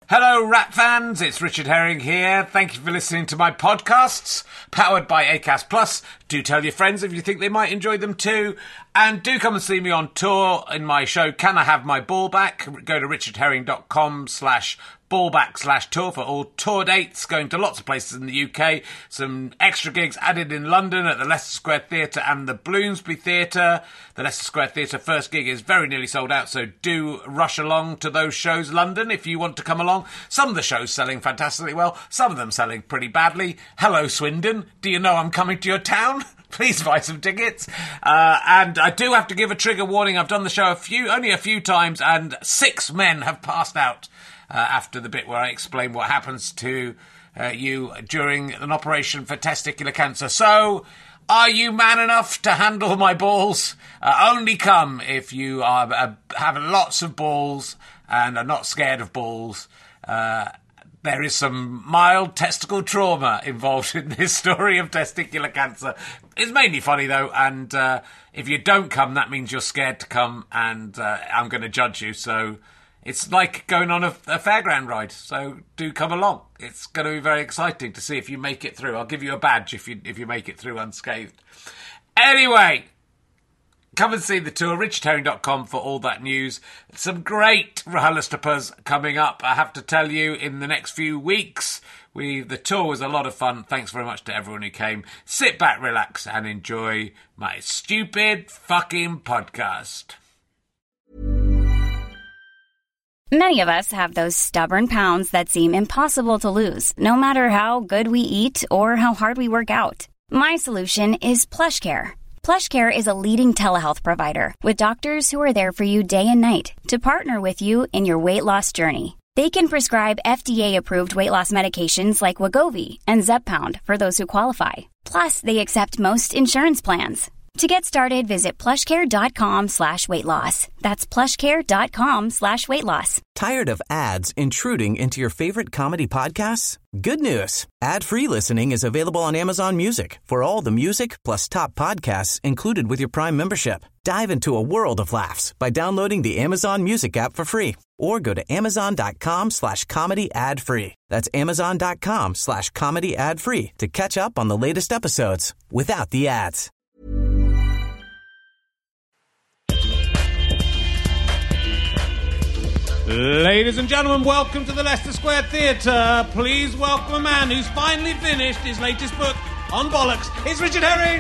Hello, Rat fans. It's Richard Herring here. Thank you for listening to my podcasts, powered by Acast Plus. Do tell your friends if you think they might enjoy them too. And do come and see me on tour in my show, Can I Have My Ball Back? Go to richardherring.com/ballback/tour for all tour dates, going to lots of places in the UK. Some extra gigs added in London at the Leicester Square Theatre and the Bloomsbury Theatre. The Leicester Square Theatre first gig is very nearly sold out, so do rush along to those shows, London, if you want to come along. Some of the shows selling fantastically well, some of them selling pretty badly. Hello, Swindon. Do you know I'm coming to your town? Please buy some tickets. And I do have to give a trigger warning. I've done the show only a few times, and 6 men have passed out after the bit where I explain what happens to you during an operation for testicular cancer. So, are you man enough to handle my balls? Only come if you have lots of balls and are not scared of balls. There is some mild testicle trauma involved in this story of testicular cancer. It's mainly funny, though, and if you don't come, that means you're scared to come, and I'm going to judge you. So it's like going on a fairground ride, so do come along. It's going to be very exciting to see if you make it through. I'll give you a badge if you make it through unscathed. Anyway, come and see the tour, richardherring.com for all that news. Some great RHLSTPs coming up, I have to tell you, in the next few weeks. The tour was a lot of fun. Thanks very much to everyone who came. Sit back, relax, and enjoy my stupid fucking podcast. Many of us have those stubborn pounds that seem impossible to lose, no matter how good we eat or how hard we work out. My solution is PlushCare. PlushCare is a leading telehealth provider with doctors who are there for you day and night to partner with you in your weight loss journey. They can prescribe FDA-approved weight loss medications like Wegovy and Zepbound for those who qualify. Plus, they accept most insurance plans. To get started, visit plushcare.com/weightloss. That's plushcare.com/weightloss. Tired of ads intruding into your favorite comedy podcasts? Good news. Ad-free listening is available on Amazon Music for all the music plus top podcasts included with your Prime membership. Dive into a world of laughs by downloading the Amazon Music app for free or go to amazon.com/comedy ad-free. That's amazon.com/comedy ad-free to catch up on the latest episodes without the ads. Ladies and gentlemen, welcome to the Leicester Square Theatre. Please welcome a man who's finally finished his latest book on bollocks. It's Richard Herring.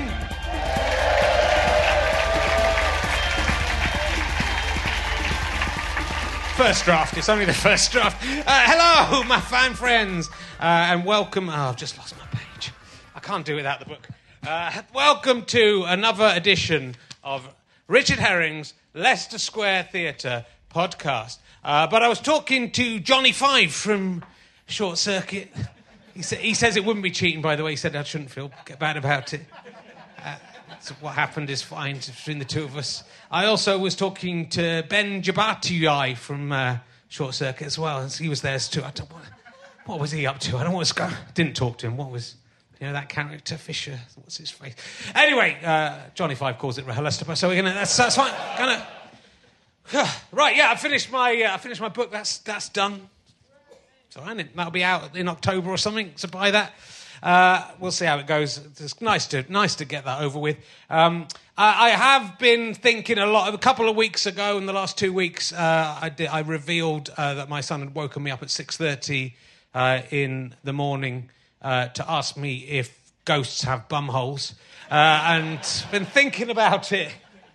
First draft. It's only the first draft. Hello, my fine friends, and welcome. Oh, I've just lost my page. I can't do without the book. Welcome to another edition of Richard Herring's Leicester Square Theatre podcast. But I was talking to Johnny Five from Short Circuit. He says it wouldn't be cheating, by the way. He said I shouldn't feel bad about it. So what happened is fine between the two of us. I also was talking to Ben Jabatiai from Short Circuit as well. And he was there too. What was he up to? I don't know what's going on. Didn't talk to him. What was... that character, Fisher, what's his face? Anyway, Johnny Five calls it RHLSTP, so we're gonna. That's fine. Right, yeah, I finished my book. That's done. So that'll be out in October or something. So buy that. We'll see how it goes. It's nice to get that over with. I have been thinking a lot. A couple of weeks ago, in the last 2 weeks, I revealed that my son had woken me up at 6:30 in the morning. To ask me if ghosts have bum holes, and been thinking about it.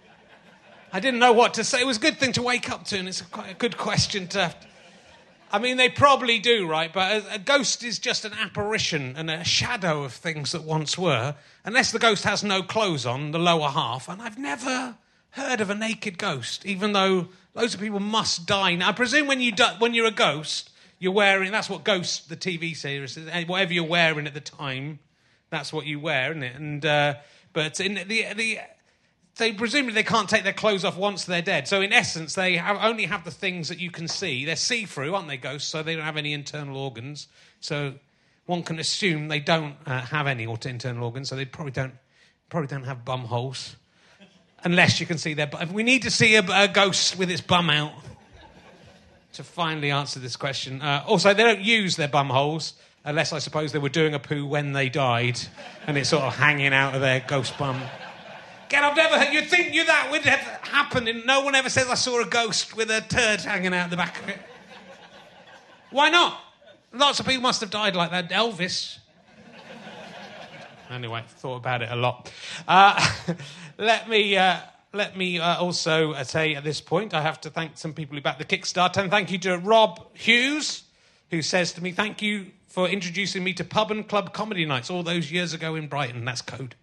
I didn't know what to say. It was a good thing to wake up to, and it's quite a good question to have. I mean, they probably do, right? But a ghost is just an apparition and a shadow of things that once were, unless the ghost has no clothes on, the lower half. And I've never heard of a naked ghost, even though loads of people must die. Now, I presume when you're a ghost, you're wearing... That's what Ghost, the TV series, is. Whatever you're wearing at the time, that's what you wear, isn't it? And but in they presumably they can't take their clothes off once they're dead. So in essence, they only have the things that you can see. They're see-through, aren't they, ghosts? So they don't have any internal organs. So one can assume they don't have any internal organs. So they probably don't have bum holes, unless you can see their. We need to see a ghost with its bum out. to finally answer this question. Also, they don't use their bum holes unless, I suppose, they were doing a poo when they died and it's sort of hanging out of their ghost bum. Again, I've never heard... You'd think that would have happened and no one ever says I saw a ghost with a turd hanging out the back of it. Why not? Lots of people must have died like that. Elvis... Anyway, thought about it a lot. Let me also say at this point, I have to thank some people who backed the Kickstarter. And thank you to Rob Hughes, who says to me, thank you for introducing me to pub and club comedy nights all those years ago in Brighton. That's code.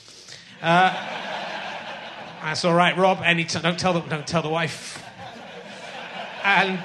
That's all right, Rob. Don't tell the wife. And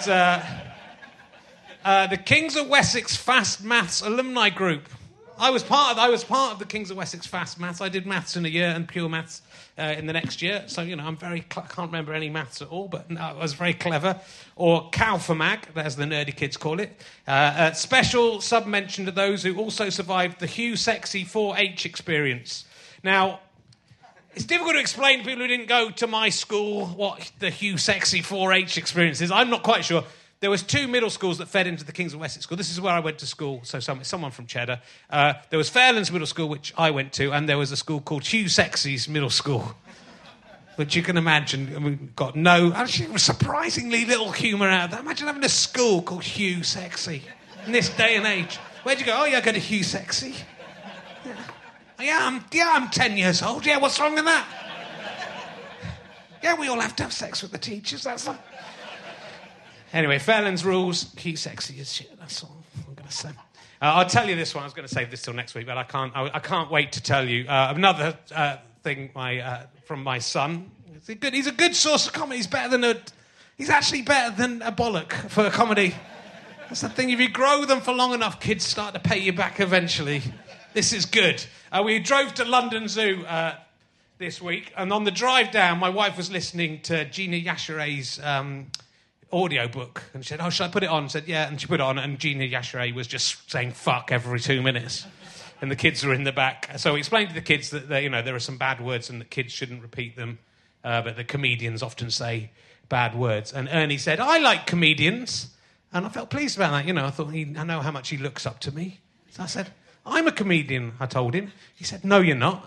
the Kings of Wessex Fast Maths Alumni Group. I was part of the Kings of Wessex Fast Maths. I did maths in a year and pure maths in the next year. So, I'm I can't remember any maths at all, but no, I was very clever. Or CalFamag, as the nerdy kids call it. Special sub-mention to those who also survived the Hugh Sexy 4-H experience. Now, it's difficult to explain to people who didn't go to my school what the Hugh Sexy 4-H experience is. I'm not quite sure. There was 2 middle schools that fed into the Kings of Wessex School. This is where I went to school, so someone from Cheddar. There was Fairlands Middle School, which I went to, and there was a school called Hugh Sexy's Middle School, which you can imagine, we got actually surprisingly little humour out of that. Imagine having a school called Hugh Sexy in this day and age. Where'd you go? Oh, yeah, I go to Hugh Sexy. Yeah, I'm 10 years old. Yeah, what's wrong with that? Yeah, we all have to have sex with the teachers, that's like... Anyway, Fairlands rules, Hugh Sexy as shit, that's all I'm going to say. I'll tell you this one, I was going to save this till next week, but I can't wait to tell you. Another thing from my son. He's a good source of comedy. He's actually better than a bollock for comedy. That's the thing, if you grow them for long enough, kids start to pay you back eventually. This is good. We drove to London Zoo this week, and on the drive down, my wife was listening to Gina Yashere's audiobook, and she said, oh, should I put it on? I said, yeah, and she put it on, and Gina Yashere was just saying fuck every 2 minutes, and the kids were in the back. So we explained to the kids that there are some bad words and that kids shouldn't repeat them, but the comedians often say bad words. And Ernie said, I like comedians, and I felt pleased about that. I thought, I know how much he looks up to me. So I said, I'm a comedian, I told him. He said, no, you're not.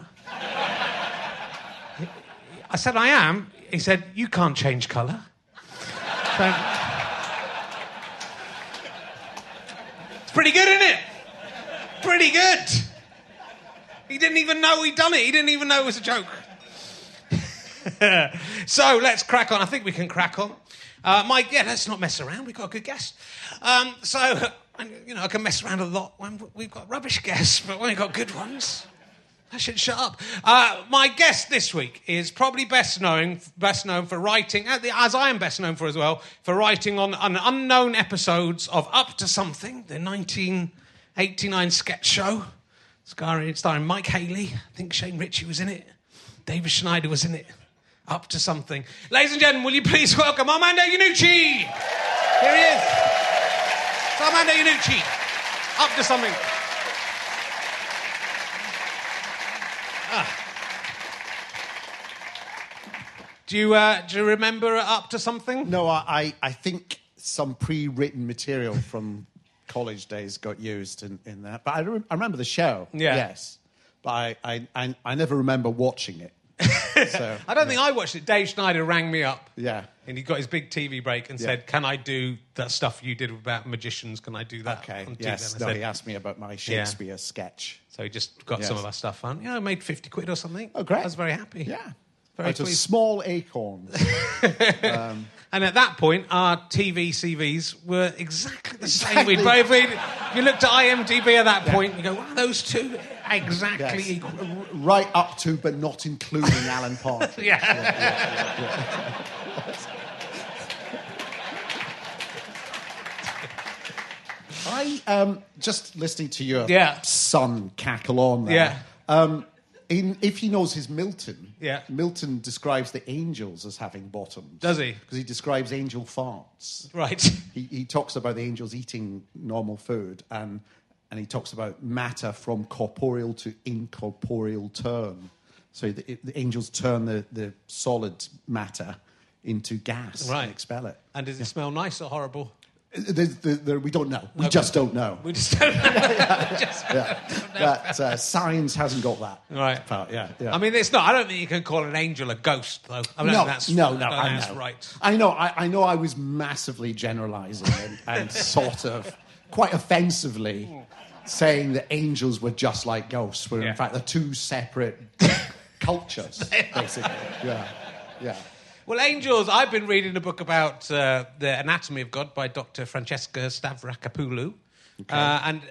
I said, I am. He said, you can't change colour. So, it's pretty good, isn't it? Pretty good. He didn't even know he'd done it. He didn't even know it was a joke. So let's crack on. I think we can crack on. Let's not mess around. We've got a good guest. I can mess around a lot when we've got rubbish guests, but when we've got good ones, I should shut up. My guest this week is probably best known for writing, as I am best known for as well, for writing on unknown episodes of Up to Something, the 1989 sketch show, starring Mike Haley. I think Shane Ritchie was in it. David Schneider was in it. Up to Something. Ladies and gentlemen, will you please welcome Armando Iannucci? Here he is. It's Armando Iannucci. Up to Something. Do you remember Up to Something? No, I think some pre-written material from college days got used in that. But I remember the show, yes. But I never remember watching it. So, I don't think I watched it. Dave Schneider rang me up. Yeah. And he got his big TV break and said, can I do that stuff you did about magicians? Can I do that? Okay, on yes. TV? He asked me about my Shakespeare sketch. So he just got some of our stuff on. I made 50 quid or something. Oh, great. I was very happy. Yeah. Very Out of small acorns. And at that point, our TV CVs were exactly the same. Exactly. If you looked at IMDb at that point, you go, wow, those two exactly equal. Right up to, but not including Alan Partridge. Yeah. I just listening to your son cackle on there. Yeah. If he knows his Milton, Yeah. Milton describes the angels as having bottoms. Does he? Because he describes angel farts. Right. He talks about the angels eating normal food, and he talks about matter from corporeal to incorporeal turn. So the angels turn the solid matter into gas and expel it. And does it smell nice or horrible? We don't know. We just don't know. We just don't know. But science hasn't got that. Right. Part. Yeah. I mean, it's not. I don't think you can call an angel a ghost, though. I mean, No. That's right. I know. I know. I was massively generalising and sort of quite offensively saying that angels were just like ghosts, where in fact they're two separate cultures, basically. Yeah. Well, angels, I've been reading a book about the anatomy of God by Dr. Francesca Stavrakopoulou. Okay. And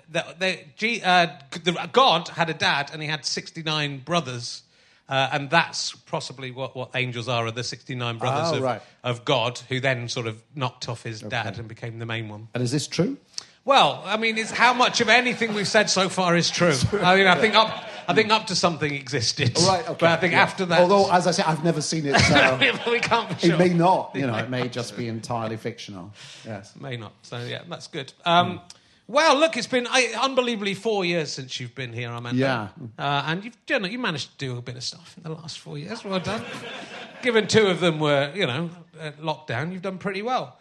God had a dad and he had 69 brothers. And that's possibly what angels are the 69 brothers of God, who then sort of knocked off his dad and became the main one. And is this true? Well, I mean, it's how much of anything we've said so far is true. I mean, I think up to something existed. Right, okay. But I think after that... Although, as I say, I've never seen it, so... we can't be sure. It may not, it may just be entirely fictional. Yes. May not. So, yeah, that's good. Well, look, it's been unbelievably 4 years since you've been here, Armando. Yeah. And you managed to do a bit of stuff in the last 4 years. Well done. Given two of them were, lockdown, you've done pretty well.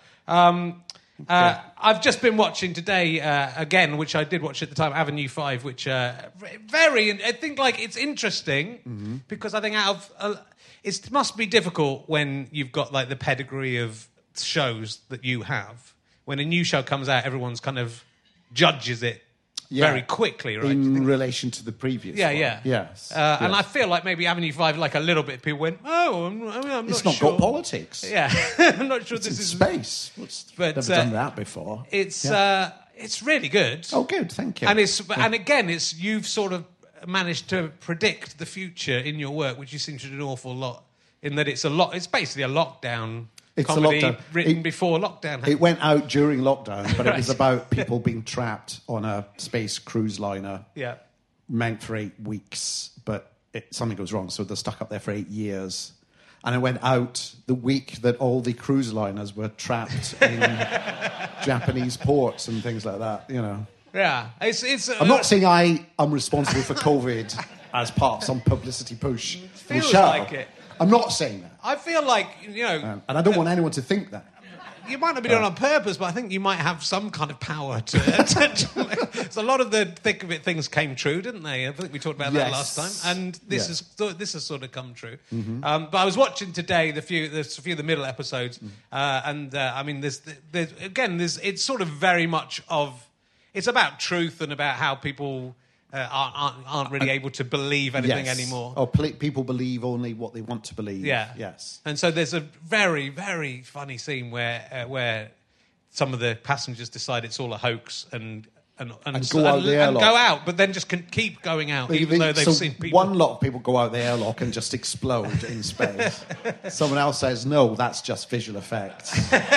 I've just been watching today again, which I did watch at the time, Avenue 5, which I think it's interesting because I think it must be difficult when you've got like the pedigree of shows that you have. When a new show comes out, everyone's kind of judges it very quickly, right? In relation to the previous one. Yeah. Yes. And I feel like maybe Avenue 5, like a little bit, people went, I'm not sure. It's not got politics. Yeah. I'm not sure it's this in is... space. Never done that before. It's really good. Oh, good, thank you. And again, you've sort of managed to predict the future in your work, which you seem to do an awful lot, in that it's basically a lockdown... comedy written before lockdown. It went out during lockdown, but it was about people being trapped on a space cruise liner meant for 8 weeks, but something goes wrong, so they're stuck up there for 8 years. And it went out the week that all the cruise liners were trapped in Japanese ports and things like that, Yeah. I'm not saying I'm responsible for COVID as part of some publicity push. Feels like it. I'm not saying that. I feel like, and I don't want anyone to think that. You might not be doing it on purpose, but I think you might have some kind of power to so a lot of the thick of it things came true, didn't they? I think we talked about that last time. And this has sort of come true. Mm-hmm. But I was watching today there's a few of the middle episodes, and I mean, it's sort of very much it's about truth and about how people... aren't really able to believe anything anymore. Or people believe only what they want to believe. Yeah. Yes. And so there's a very, very funny scene where some of the passengers decide it's all a hoax and go out, but then just can keep going out even though they've seen people. One lot of people go out the airlock and just explode in space. Someone else says, no, that's just visual effects.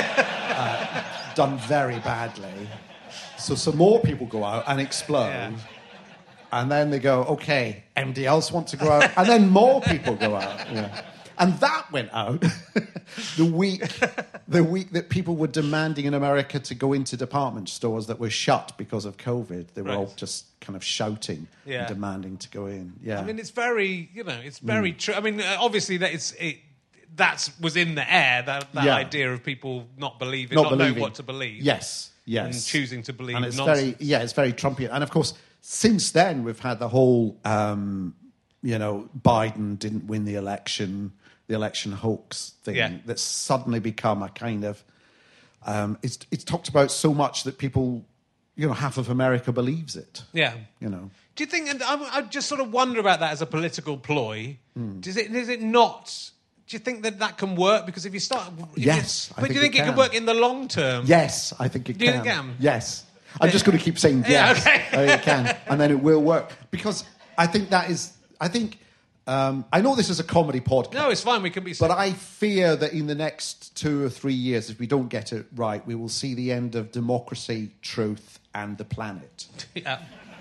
Done very badly. So some more people go out and explode. Yeah. And then they go, okay, anybody else want to go out? And then more people go out. Yeah. And that went out the week that people were demanding in America to go into department stores that were shut because of COVID. They were all just kind of shouting and demanding to go in. Yeah. I mean, it's very, it's very true. I mean, obviously that was in the air, that idea of people not believing, not knowing what to believe. Yes. And choosing to believe and it's nonsense. It's very Trumpian. And of course, since then, we've had the whole, Biden didn't win the election hoax thing that's suddenly become a kind of, it's talked about so much that people, half of America believes it. Yeah. Do you think, and I just sort of wonder about that as a political ploy, is it not... Do you think that can work? Because if you start... Yes, but do you think it can work in the long term? Yes, I think it can. Do you think it can? Yes. I'm just going to keep saying yes. Yeah, okay. It can. And then it will work. Because I think that is... I know this is a comedy podcast. No, it's fine. We can be... But I fear that in the next 2 or 3 years, if we don't get it right, we will see the end of democracy, truth, and the planet. Yeah.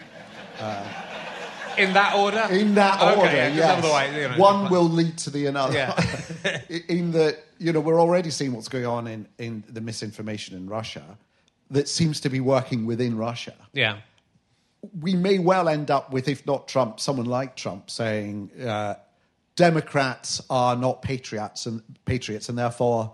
In that order? In that order, yes. Otherwise, one will lead to the another. Yeah. In the, we're already seeing what's going on in the misinformation in Russia that seems to be working within Russia. Yeah. We may well end up with, if not Trump, someone like Trump saying, Democrats are not patriots, and therefore,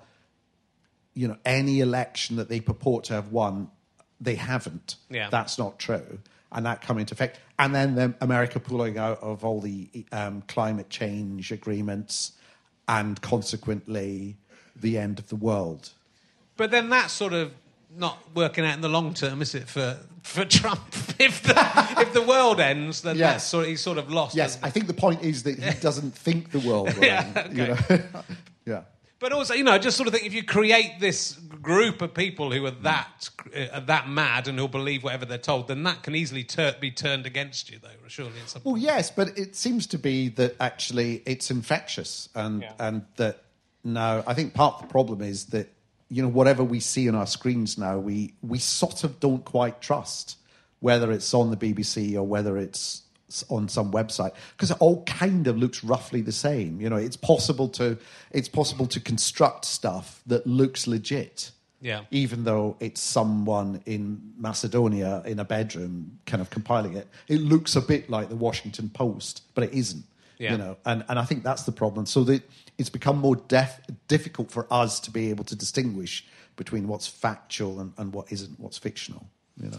any election that they purport to have won, they haven't. Yeah. That's not true. And that come into effect. And then America pulling out of all the climate change agreements and consequently the end of the world. But then that's sort of not working out in the long term, is it, for Trump? If the world ends, then yes. he's sort of lost. Yes, I think the point is that he doesn't think the world will end. Okay. Yeah. But also, I just sort of think if you create this group of people who are that mad and who'll believe whatever they're told, then that can easily be turned against you, though, surely. At some point. Well, yes, but it seems to be that actually it's infectious, and that now I think part of the problem is that whatever we see on our screens now, we sort of don't quite trust whether it's on the BBC or whether it's on some website, because it all kind of looks roughly the same. It's possible to construct stuff that looks legit, even though it's someone in Macedonia in a bedroom kind of compiling it. It looks a bit like the Washington Post, but it isn't. And I think that's the problem. So that it's become more difficult for us to be able to distinguish between what's factual and what isn't, what's fictional.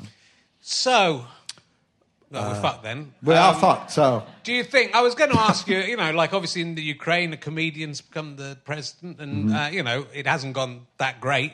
So. No, we're fucked then. We are fucked, so... Do you think... I was going to ask you, like obviously in the Ukraine, a comedian's become the president and, it hasn't gone that great.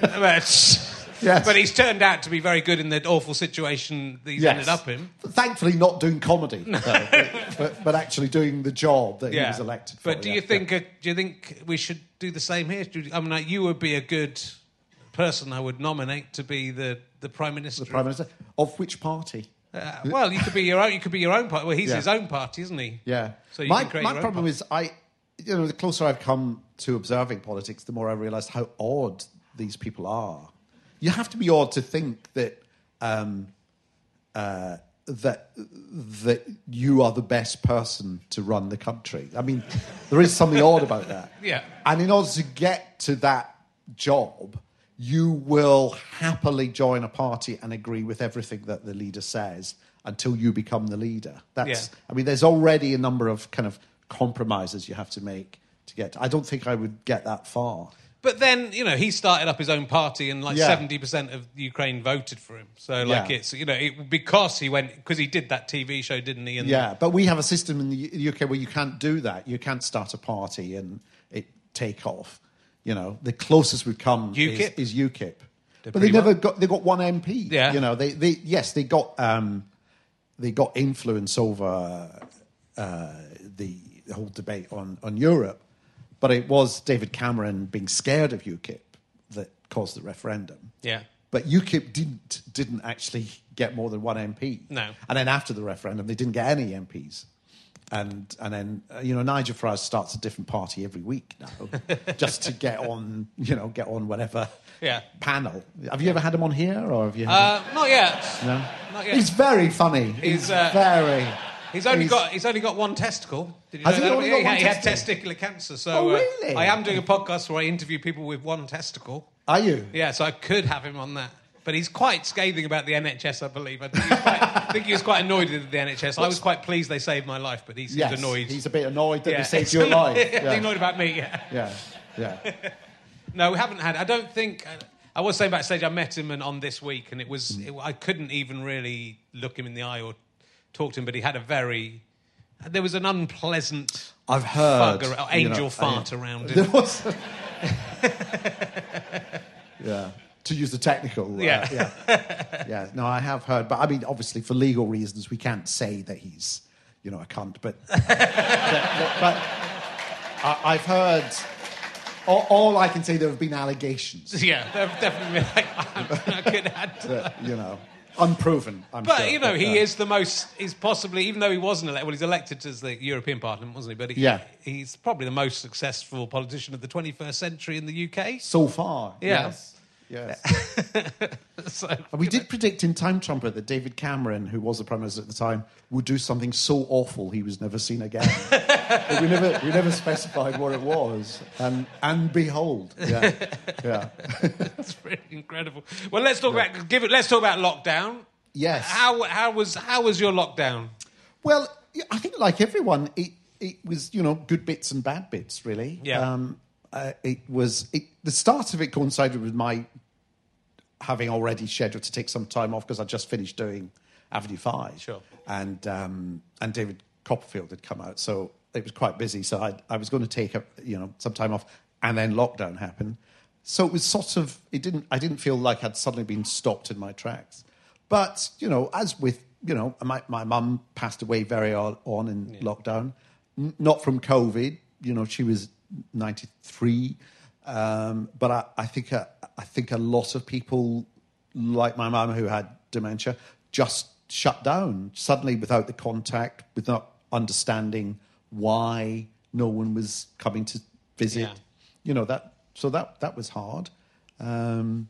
But he's turned out to be very good in the awful situation that he's ended up in. Thankfully not doing comedy, though, but actually doing the job that he was elected for. But do you think we should do the same here? You would be a good person I would nominate to be the Prime Minister. The Prime Minister? Of which party? Well, you could be your own. You could be your own party. Well, he's his own party, isn't he? Yeah. So you my can create your own problem party. is, the closer I've come to observing politics, the more I realise how odd these people are. You have to be odd to think that that you are the best person to run the country. I mean, there is something odd about that. Yeah. And in order to get to that job, you will happily join a party and agree with everything that the leader says until you become the leader. I mean, there's already a number of kind of compromises you have to make to get. I don't think I would get that far. But then, he started up his own party and 70% of Ukraine voted for him. So it's, because he did that TV show, didn't he? And but we have a system in the UK where you can't do that. You can't start a party and it take off. The closest we've come is UKIP. But they got one MP. Yeah. They got influence over the whole debate on Europe. But it was David Cameron being scared of UKIP that caused the referendum. Yeah. But UKIP didn't actually get more than one MP. No. And then after the referendum, they didn't get any MPs. And then Nigel Farage starts a different party every week now, just to get on whatever panel. Have you ever had him on here, or have you? Not yet. No, not yet. He's very funny. He's very. He's only got one testicle. Did you know Has that? he only got one He had testicle? testicular cancer. So Oh, really? I am doing a podcast where I interview people with one testicle. Are you? Yeah, so I could have him on that. But he's quite scathing about the NHS, I believe. I think he was quite annoyed with the NHS. I was quite pleased they saved my life, but he seemed annoyed. He's a bit annoyed that they saved your life. He's annoyed about me, Yeah. No, we haven't had... I don't think... I was saying backstage, I met him on This Week, and I couldn't even really look him in the eye or talk to him, but he had a very... There was an unpleasant... I've heard... angel fart around there him. Was... Yeah. To use the technical... Yeah, no, I have heard. But, I mean, obviously, for legal reasons, we can't say that he's, a cunt. But, but I've heard... All I can say, there have been allegations. Yeah, there have definitely been... I could add to that. Unproven, I'm but, sure. He is the most... He's possibly... Even though he wasn't elected... Well, he's elected as the European Parliament, wasn't he? But he's probably the most successful politician of the 21st century in the UK. So far, yes. So, we did predict in Time Trumper that David Cameron, who was the Prime Minister at the time, would do something so awful he was never seen again. But we never specified what it was, and behold, that's pretty incredible. Well, let's talk about lockdown. Yes. How was your lockdown? Well, I think like everyone, was, good bits and bad bits, really. Yeah. The start of it coincided with my having already scheduled to take some time off because I just finished doing Avenue 5. Sure. And David Copperfield had come out, so it was quite busy. So I was going to take some time off, and then lockdown happened. So it was sort of I didn't feel like I'd suddenly been stopped in my tracks. But as with my mum passed away very on in lockdown, not from COVID. She was 93, but I think a lot of people like my mum who had dementia just shut down suddenly without the contact, without understanding why no one was coming to visit. Yeah. That was hard. And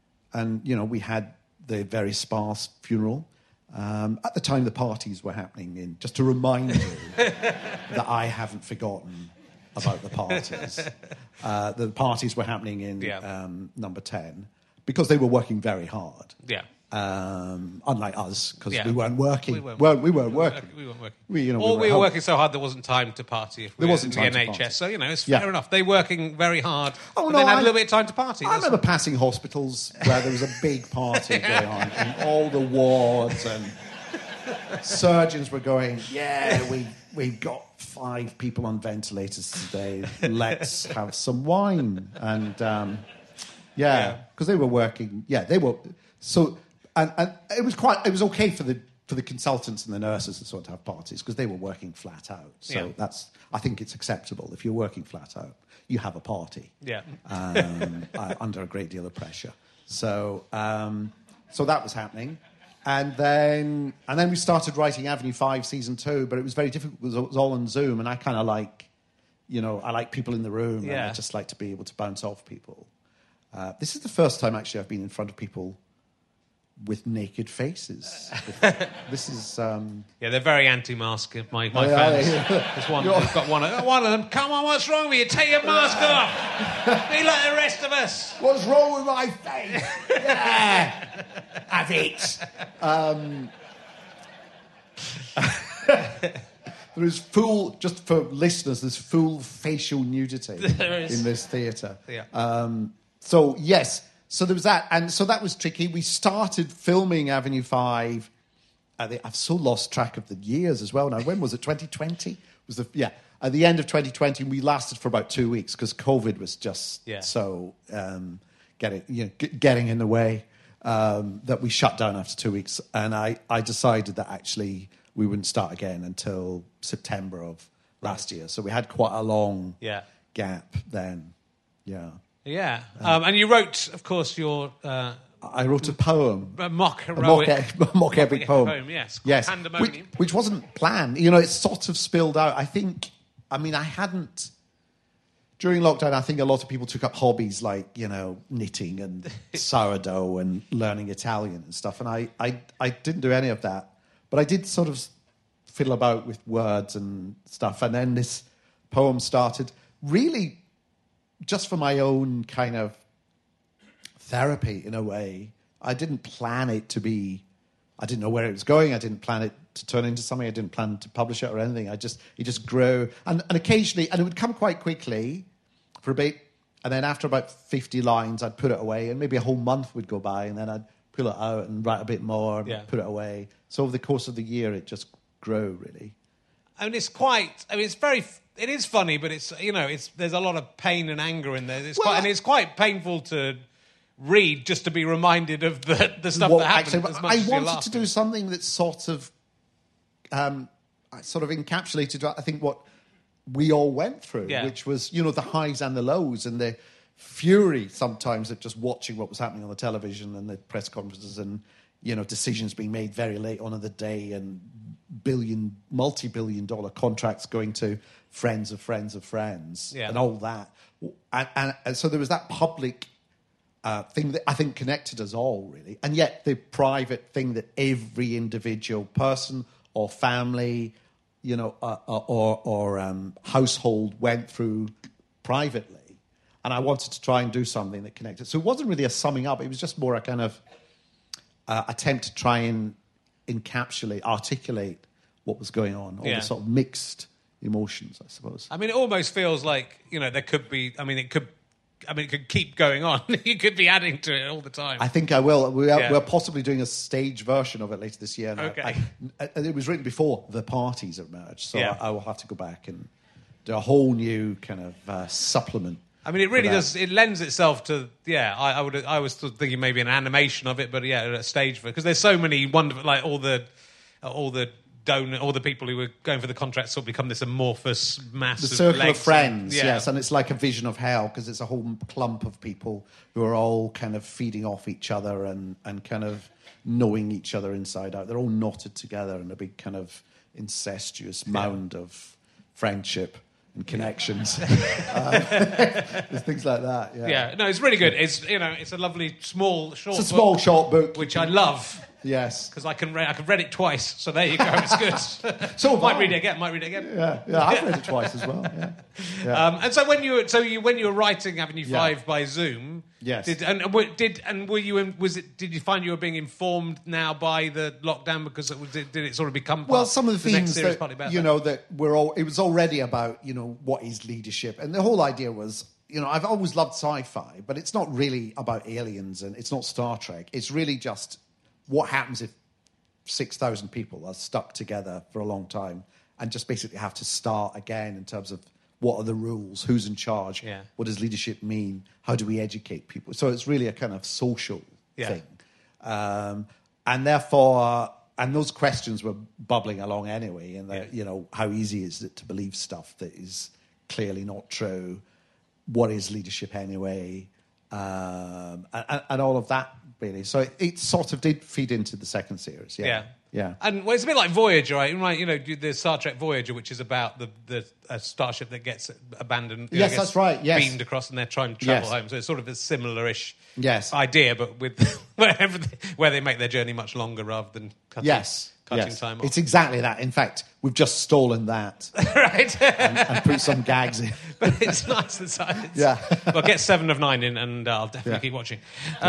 we had the very sparse funeral. At the time the parties were happening just to remind you that I haven't forgotten about the parties. The parties were happening in Number 10 because they were working very hard. Yeah. Unlike us, because we weren't working. We weren't working. We were working so hard there wasn't time to party if we were in the NHS. So, it's fair enough. They were working very hard, and then had a little bit of time to party. I remember passing hospitals where there was a big party going on in all the wards, and surgeons were going, we've got 5 people on ventilators today. Let's have some wine. And, because they were working. Yeah, they were... So... And it was okay for the consultants and the nurses and so on to have parties because they were working flat out. So I think it's acceptable. If you're working flat out, you have a party. Yeah. Under a great deal of pressure. So that was happening. And then we started writing Avenue 5 season 2, but it was very difficult because it was all on Zoom, and I kind of like people in the room, and I just like to be able to bounce off people. This is the first time actually I've been in front of people with naked faces. This is... they're very anti-mask, my fans. There's one, we've got one of them, come on, what's wrong with you? Take your mask off! Be like the rest of us! What's wrong with my face? Yeah! Have it! There is just for listeners, there's full facial nudity in this theatre. Yeah. So, yes... So there was that, and so that was tricky. We started filming Avenue 5. I've so lost track of the years as well now. When was it? 2020? At the end of 2020, we lasted for about 2 weeks because COVID was just so getting in the way that we shut down after 2 weeks. And I decided that actually we wouldn't start again until September of last year. So we had quite a long gap then. Yeah. Yeah, and you wrote, of course, your... I wrote a poem. A mock epic poem. Yes. Pandemonium. Which wasn't planned. It sort of spilled out. I hadn't... During lockdown, I think a lot of people took up hobbies like, knitting and sourdough and learning Italian and stuff. And I didn't do any of that. But I did sort of fiddle about with words and stuff. And then this poem started really... just for my own kind of therapy, in a way. I didn't plan it to be... I didn't know where it was going. I didn't plan it to turn into something. I didn't plan to publish it or anything. It just grew. And occasionally... And it would come quite quickly for a bit. And then after about 50 lines, I'd put it away. And maybe a whole month would go by. And then I'd pull it out and write a bit more and put it away. So over the course of the year, it just grew, really. It is funny, but there's a lot of pain and anger in there. It's quite painful to read just to be reminded of the stuff that happened. Actually, I wanted to do something that sort of encapsulated, I think, what we all went through, which was, the highs and the lows and the fury sometimes of just watching what was happening on the television and the press conferences and, decisions being made very late on in the day and multi-billion-dollar contracts going to friends of friends of friends and all that. And so there was that public thing that I think connected us all, really. And yet the private thing that every individual person or family, or household went through privately. And I wanted to try and do something that connected. So it wasn't really a summing up. It was just more a kind of attempt to try and articulate what was going on, all the sort of mixed emotions, I suppose. I mean, it almost feels like, there could be... it could keep going on. You could be adding to it all the time. I think I will. We're possibly doing a stage version of it later this year. Okay. It was written before the parties emerged, so I will have to go back and do a whole new kind of supplement. I mean, it really does. It lends itself to. I was thinking maybe an animation of it, but a stage because there's so many wonderful, like all the people who were going for the contract sort of become this amorphous mass. The of circle legs of friends, and, yes, and it's like a vision of hell because it's a whole clump of people who are all kind of feeding off each other and kind of knowing each other inside out. They're all knotted together in a big kind of incestuous mound of friendship and connections. There's things like that. Yeah, no, it's really good. It's it's a lovely short. It's a small short book, which I love. Yes, because I could read it twice. So there you go. It's good. So might read it again. Yeah, I've read it twice as well. Yeah. And so when you were writing Avenue 5 by Zoom, yes, did you find you were being informed now by the lockdown because did it sort of become part, some of the things that it was already about what is leadership, and the whole idea was. I've always loved sci-fi, but it's not really about aliens and it's not Star Trek. It's really just what happens if 6,000 people are stuck together for a long time and just basically have to start again in terms of what are the rules, who's in charge, what does leadership mean, how do we educate people? So it's really a kind of social thing. And therefore, and those questions were bubbling along anyway, and how easy is it to believe stuff that is clearly not true? What is leadership anyway? And all of that, really. So it sort of did feed into the second series, yeah. And it's a bit like Voyager, right? The Star Trek Voyager, which is about the starship that gets abandoned. Yes, that's right, yes. Beamed across and they're trying to travel home. So it's sort of a similar-ish idea, but with where they make their journey much longer rather than cutting time off. It's exactly that. In fact, we've just stolen that. Right. and put some gags in. But it's nice that science. Yeah. Well, get 7 of 9 in and I'll definitely keep watching.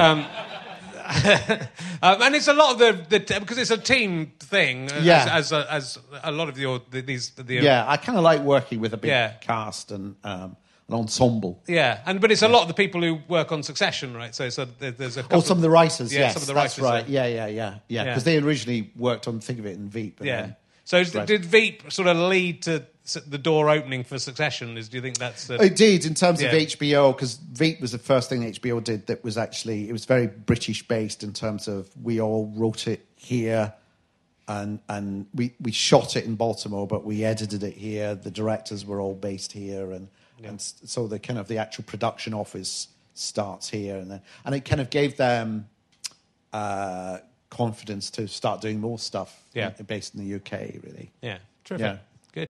And it's a lot of the because it's a team thing. As a lot of I kind of like working with a big cast and an ensemble. Yeah, but it's a lot of the people who work on Succession, right? So there's a couple some of the writers. Some of the writers. That's right. Yeah. Because they originally worked on Think of It and Veep. So did Veep sort of lead to the door opening for Succession? Do you think that's... It did, in terms of HBO, because Veep was the first thing HBO did that was actually... It was very British-based in terms of we all wrote it here and we shot it in Baltimore, but we edited it here. The directors were all based here, and so the kind of the actual production office starts here. And it kind of gave them... confidence to start doing more stuff based in the UK, really. Yeah, terrific. Yeah. Good.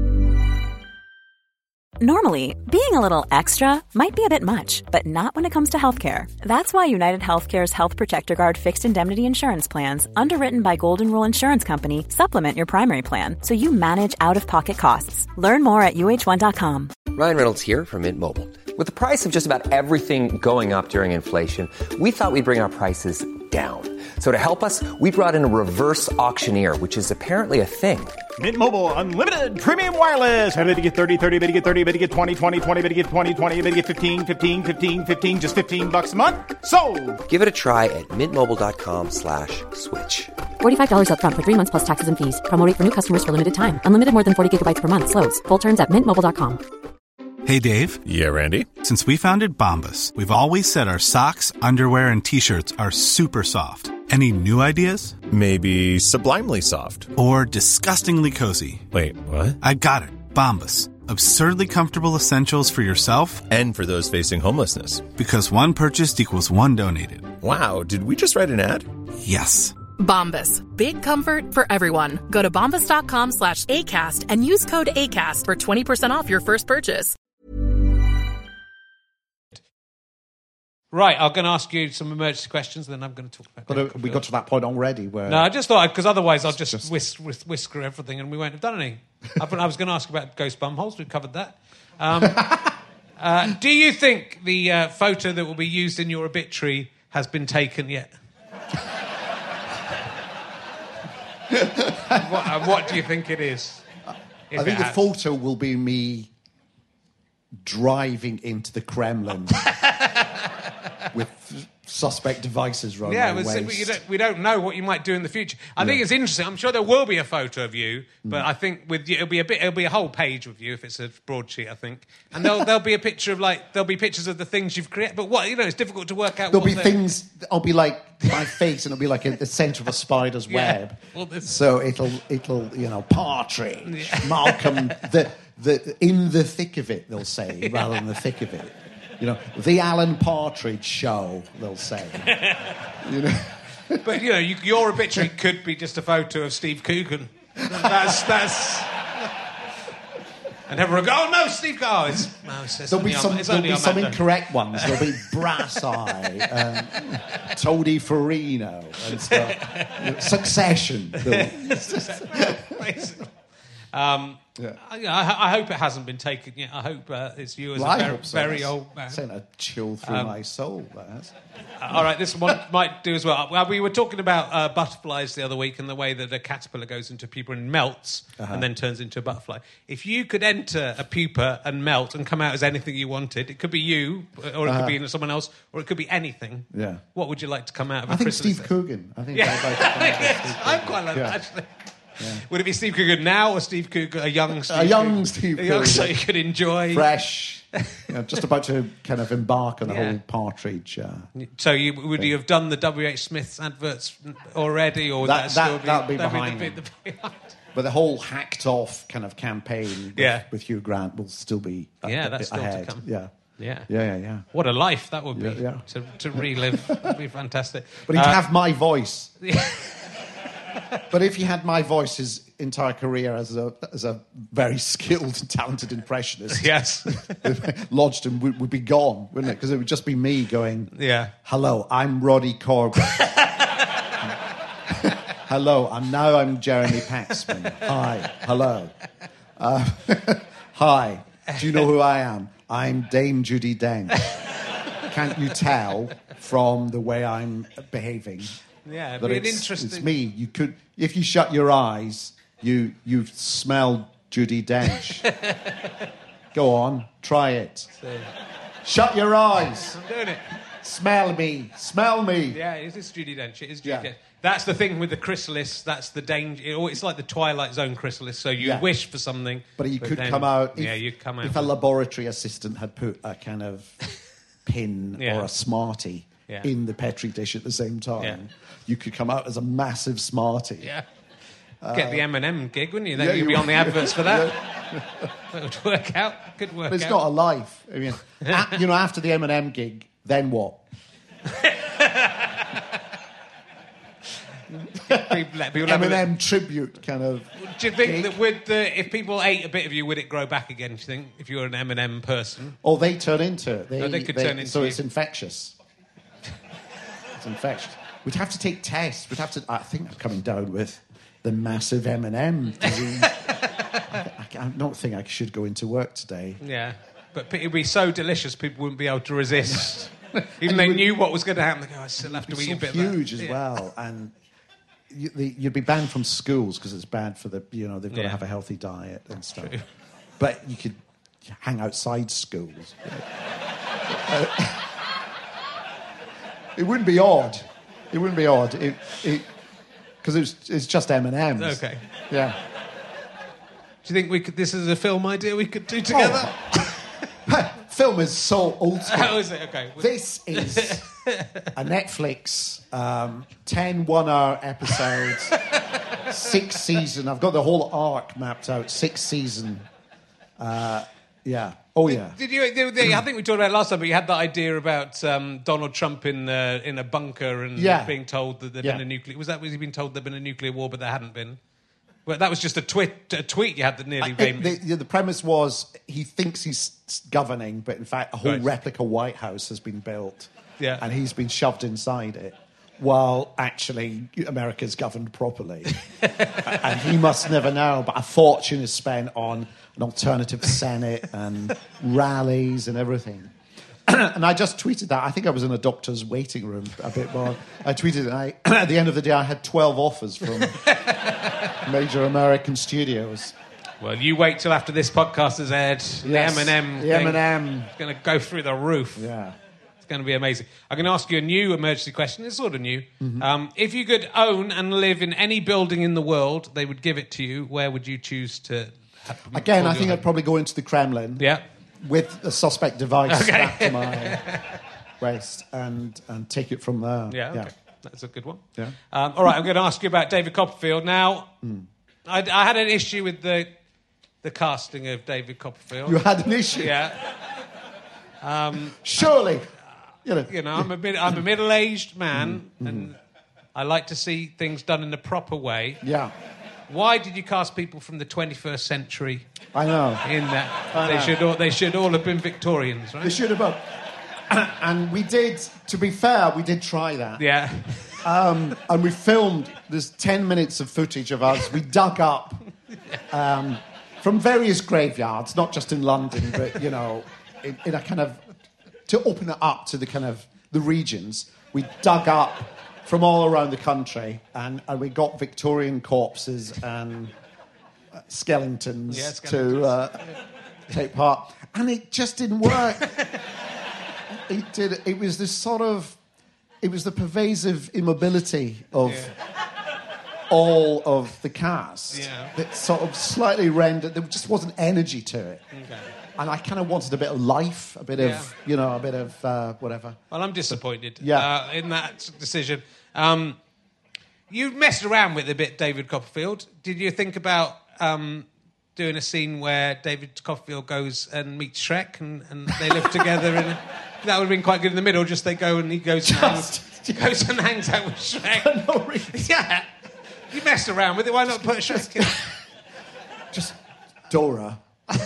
Normally, being a little extra might be a bit much, but not when it comes to healthcare. That's why United Healthcare's Health Protector Guard fixed indemnity insurance plans, underwritten by Golden Rule Insurance Company, supplement your primary plan so you manage out-of-pocket costs. Learn more at UH1.com. Ryan Reynolds here from Mint Mobile. With the price of just about everything going up during inflation, we thought we'd bring our prices down. So to help us, we brought in a reverse auctioneer, which is apparently a thing. Mint Mobile Unlimited Premium Wireless. How to get 30, 30, bit to get 30, bit to get 20, 20, 20, bit to get 20, 20, bit to get 15, 15, 15, 15, just $15 a month? Sold! Give it a try at mintmobile.com/switch. $45 up front for 3 months plus taxes and fees. Promo rate for new customers for limited time. Unlimited more than 40 gigabytes per month. Slows full terms at mintmobile.com. Hey, Dave. Yeah, Randy. Since we founded Bombas, we've always said our socks, underwear, and T-shirts are super soft. Any new ideas? Maybe sublimely soft. Or disgustingly cozy. Wait, what? I got it. Bombas. Absurdly comfortable essentials for yourself and for those facing homelessness. Because one purchased equals one donated. Wow, did we just write an ad? Yes. Bombas. Big comfort for everyone. Go to bombas.com/ACAST and use code ACAST for 20% off your first purchase. Right, I'm going to ask you some emergency questions, then I'm going to talk about... But we got to that point already where... No, I just thought, because otherwise I'll just whisker everything and we won't have done any. I was going to ask about ghost bumholes, we've covered that. Do you think the photo that will be used in your obituary has been taken yet? What do you think it is? I think the photo will be me driving into the Kremlin with suspect devices around my waist. We don't know what you might do in the future. I think it's interesting. I'm sure there will be a photo of you, but I think with you, it'll be a whole page with you if it's a broadsheet. I think, and there'll be a picture of there'll be pictures of the things you've created. But it's difficult to work out. There'll be things. I'll be like my face, and it'll be like in the centre of a spider's web. Well, so it'll Partridge, Malcolm, the in the thick of it. They'll say rather than the thick of it. The Alan Partridge Show, they'll say. But, your obituary could be just a photo of Steve Coogan. That's... And everyone will go, oh, no, Steve Coogan. There'll be some incorrect ones. There'll be Brass Eye, Tony Farino, and stuff. Succession. Basically. I hope it hasn't been taken yet. I hope it's you as a very old man. Sent a chill through my soul, that has. All right, this one might do as well. We were talking about butterflies the other week and the way that a caterpillar goes into a pupa and melts and then turns into a butterfly. If you could enter a pupa and melt and come out as anything you wanted, it could be you, or it could be someone else, or it could be anything. Yeah. What would you like to come out of? I think Steve Coogan. I'm quite like that, actually. Yeah. Would it be Steve Coogan now or Steve Coogan, a young Steve Coogan? Steve Coogan. So you could enjoy... Fresh. Just about to kind of embark on the whole Partridge. So would you have done the W.H. Smith's adverts already, or would that still be... That would be behind. But the whole hacked-off kind of campaign with Hugh Grant will still be that's still ahead. To come. Yeah. What a life that would be to relive. That would be fantastic. But he'd have my voice. But if he had my voice his entire career as a very skilled and talented impressionist, lodged and would be gone, wouldn't it? Because it would just be me going, hello, I'm Roddy Corbett. Hello, I'm Jeremy Paxman. Hi, hello. Hi, do you know who I am? I'm Dame Judi Dench. Can't you tell from the way I'm behaving? Yeah, it'd be an interesting... It's me. You could, if you shut your eyes, you smell Judi Dench. Go on, try it. Shut your eyes. I'm doing it. Smell me. Yeah, it is Judi Dench. It is Judi Dench. That's the thing with the chrysalis. That's the danger. It's like the Twilight Zone chrysalis. So you wish for something, but you could come out. You'd come out. If a laboratory assistant had put a kind of pin or a Smartie in the Petri dish at the same time, you could come out as a massive Smartie. Yeah. Get the M&M gig, wouldn't you? Then you'd be on the adverts for that. That would work out. Could work out. But it's not a life. I mean, after the M&M gig, then what? M&M tribute kind of. Do you think that if people ate a bit of you, would it grow back again? Do you think if you're an M&M person? Oh, they turn into it. They could turn into. So it's infectious. It's infectious. We'd have to take tests. I think I'm coming down with the massive M&M disease. I don't think I should go into work today. Yeah, but it'd be so delicious, people wouldn't be able to resist. Even they knew what was going to happen. They go, I still have to eat a bit of that. It's huge as well, and you'd be banned from schools because it's bad for they've got to have a healthy diet and stuff. True. But you could hang outside schools. It wouldn't be odd. It wouldn't be odd. Because it's just M&Ms. Okay. Yeah. Do you think this is a film idea we could do together? Film is so old school. Oh, is it? Okay. This is a Netflix 10 one-hour episodes, 6 season. I've got the whole arc mapped out. 6 season. Yeah. Oh, yeah. Did you? I think we talked about it last time, but you had that idea about Donald Trump in a bunker and being told that there'd been a nuclear... Was he been told there'd been a nuclear war, but there hadn't been? Well, that was just a tweet you had that nearly... The premise was he thinks he's governing, but in fact a whole replica White House has been built and he's been shoved inside it, while actually America's governed properly. And he must never know, but a fortune is spent on an alternative Senate and rallies and everything. And I just tweeted that. I think I was in a doctor's waiting room a bit more. I tweeted it. At the end of the day, I had 12 offers from major American studios. Well, you wait till after this podcast has aired. Yes, the M&M the M&M. It's going to go through the roof. Yeah. It's going to be amazing. I'm going to ask you a new emergency question. It's sort of new. Mm-hmm. If you could own and live in any building in the world, they would give it to you. Where would you choose to have? Again, I think I'd probably go into the Kremlin. Yeah. With a suspect device strapped to my waist and take it from there. Yeah, okay. That's a good one. Yeah. All right, I'm going to ask you about David Copperfield. Now, I had an issue with the casting of David Copperfield. You had an issue? Yeah. Surely. You know, I'm a middle-aged man, and I like to see things done in the proper way. Yeah. Why did you cast people from the 21st century? I know. In that, they should all have been Victorians, right? They should have been. And we did. To be fair, we did try that. Yeah. And we filmed. There's 10 minutes of footage of us. We dug up from various graveyards, not just in London, but in a kind of to open it up to the kind of the regions. We dug up from all around the country, and we got Victorian corpses and skeletons to take part, and it just didn't work. It was this sort of, it was the pervasive immobility of all of the cast that sort of slightly rendered. There just wasn't energy to it. Okay. And I kind of wanted a bit of life, a bit of whatever. Well, I'm disappointed in that decision. You messed around with it a bit, David Copperfield. Did you think about doing a scene where David Copperfield goes and meets Shrek and they live together? That would have been quite good in the middle. Just they go and he goes and hangs out with Shrek. No reason. Yeah. You messed around with it. Why not put Shrek in? Just Dora.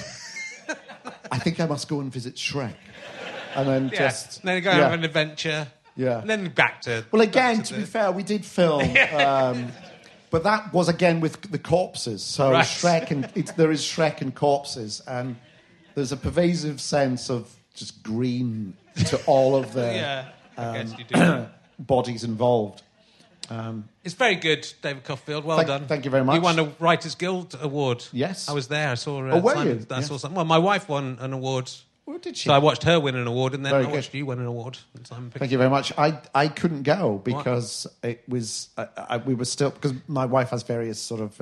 I think I must go and visit Shrek. And then just... And then go and have an adventure. Yeah. And then back to... Well, again, to be fair, we did film... but that was, again, with the corpses. So Shrek and... there is Shrek and corpses. And there's a pervasive sense of just green to all of the I guess you do. bodies involved. It's very good, David Copperfield. Well done. Thank you very much. You won a Writers Guild award. Yes. I was there. I saw were Simon. you? I saw something. Well, my wife won an award. What did she? So I watched her win an award, and then Very I watched good. you win an award. Thank you very much. I couldn't go because it was we were still, because my wife has various sort of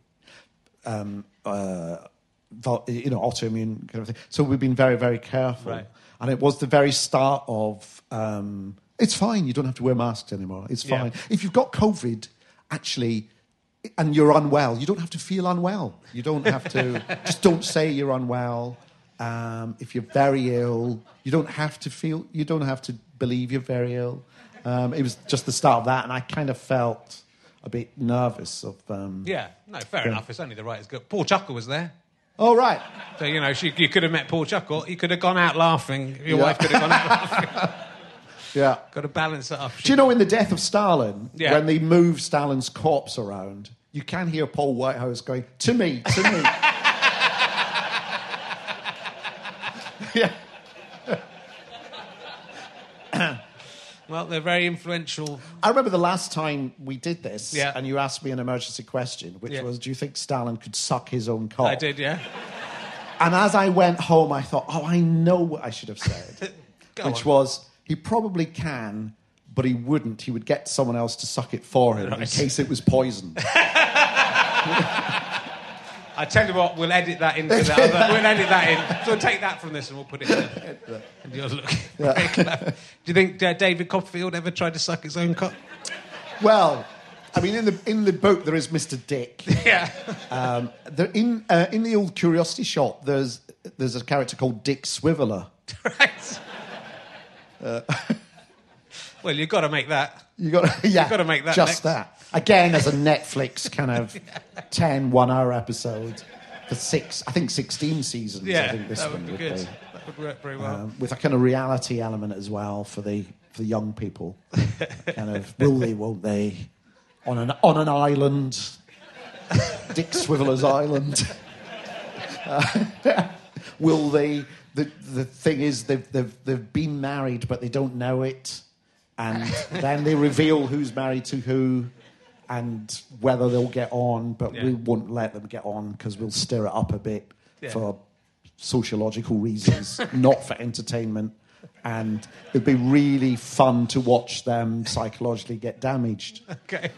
autoimmune kind of thing. So we've been very, very careful. Right. And it was the very start of it's fine. You don't have to wear masks anymore. It's fine. Yeah. If you've got COVID, actually, and you're unwell, you don't have to feel unwell. You don't have to just don't say you're unwell. If you're very ill, you don't have to believe you're very ill. It was just the start of that, and I kind of felt a bit nervous of... fair enough. It's only the Writers Guild. Paul Chuckle was there. Oh, right. So, you could have met Paul Chuckle. You could have gone out laughing. Your wife could have gone out laughing. Yeah. Got to balance it up. Do you know in The Death of Stalin, when they move Stalin's corpse around, you can hear Paul Whitehouse going, to me. Yeah. Well, they're very influential. I remember the last time we did this, and you asked me an emergency question, which was, do you think Stalin could suck his own cock? I did, yeah. And as I went home, I thought, I know what I should have said. Which was, he probably can, but he wouldn't. He would get someone else to suck it for him in case it was poison. I tell you what, we'll edit that into the other. We'll edit that in. So we'll take that from this and we'll put it in. And you're looking very clever. Do you think David Copperfield ever tried to suck his own cock? Well, I mean, in the book there is Mr. Dick. Yeah. In the old Curiosity Shop, there's a character called Dick Swiveller. Right. Well, you've got to make that. You've got to make that. Just next. that. Again, as a Netflix kind of 10 one-hour episode for 16 seasons. Yeah, I think this that one would be good. That would work very well. With a kind of reality element as well for the young people. Kind of, will they, won't they? On an island. Dick Swiveller's island. Will they... The thing is, they've been married, but they don't know it. And then they reveal who's married to who. and whether they'll get on, but we won't let them get on because we'll stir it up a bit for sociological reasons, not for entertainment. And it'd be really fun to watch them psychologically get damaged. Okay.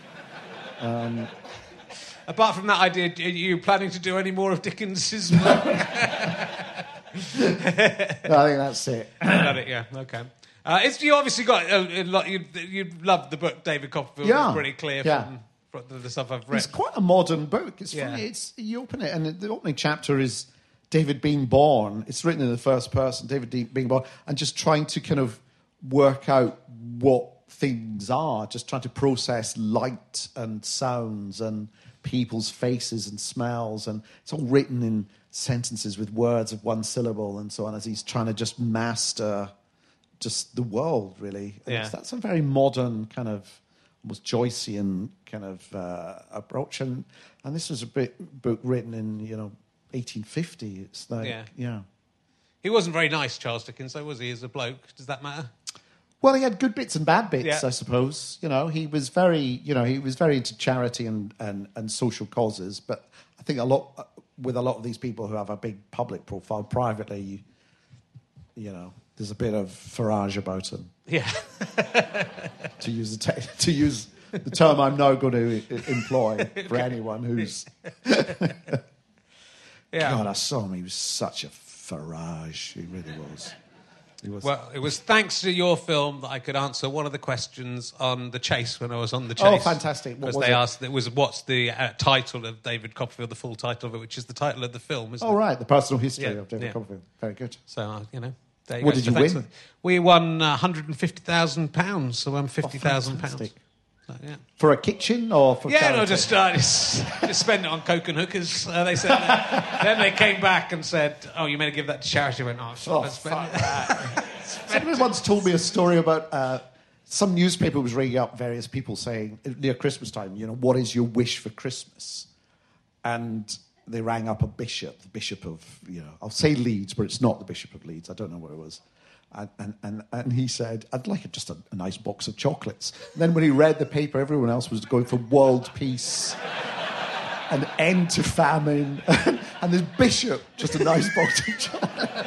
Apart from that idea, are you planning to do any more of Dickens's work? I think that's it. Yeah, okay. You obviously got a lot. You loved the book, David Copperfield. Yeah. It's pretty clear from the stuff I've read. It's quite a modern book. It's funny. You open it, and the opening chapter is David being born. It's written in the first person, David being born, and just trying to kind of work out what things are, just trying to process light and sounds and people's faces and smells, and it's all written in sentences with words of one syllable and so on, as he's trying to just master just the world, really. And that's a very modern kind of, almost Joycean kind of approach. And this was a book written in, 1850. It's like, He wasn't very nice, Charles Dickens, though, was he, as a bloke? Does that matter? Well, he had good bits and bad bits, I suppose. He was very, he was very into charity and social causes. But I think with a lot of these people who have a big public profile, privately, there's a bit of Farage about him. Yeah. to use the term I'm now going to employ for anyone who's. God, I saw him. He was such a Farage. He really was. Well, it was thanks to your film that I could answer one of the questions on The Chase when I was on The Chase. Oh, fantastic. Because they asked, what's the title of David Copperfield, the full title of it, which is the title of the film, isn't it? Oh, right, the personal history of David Copperfield. Very good. So, there you what go. Did you win? We won £150,000, so I'm £50,000. So, for a kitchen or for charity? Just spend it on coke and hookers. They said that. Then they came back and said, "Oh, you meant to give that to charity." I went, fuck that. Somebody once told me a story about some newspaper was ringing up various people saying near Christmas time, what is your wish for Christmas? And they rang up a bishop, the bishop of, I'll say Leeds, but it's not the bishop of Leeds. I don't know where it was. And he said, I'd like just a nice box of chocolates. And then when he read the paper, everyone else was going for world peace, an end to famine, and this bishop, just a nice box of chocolates.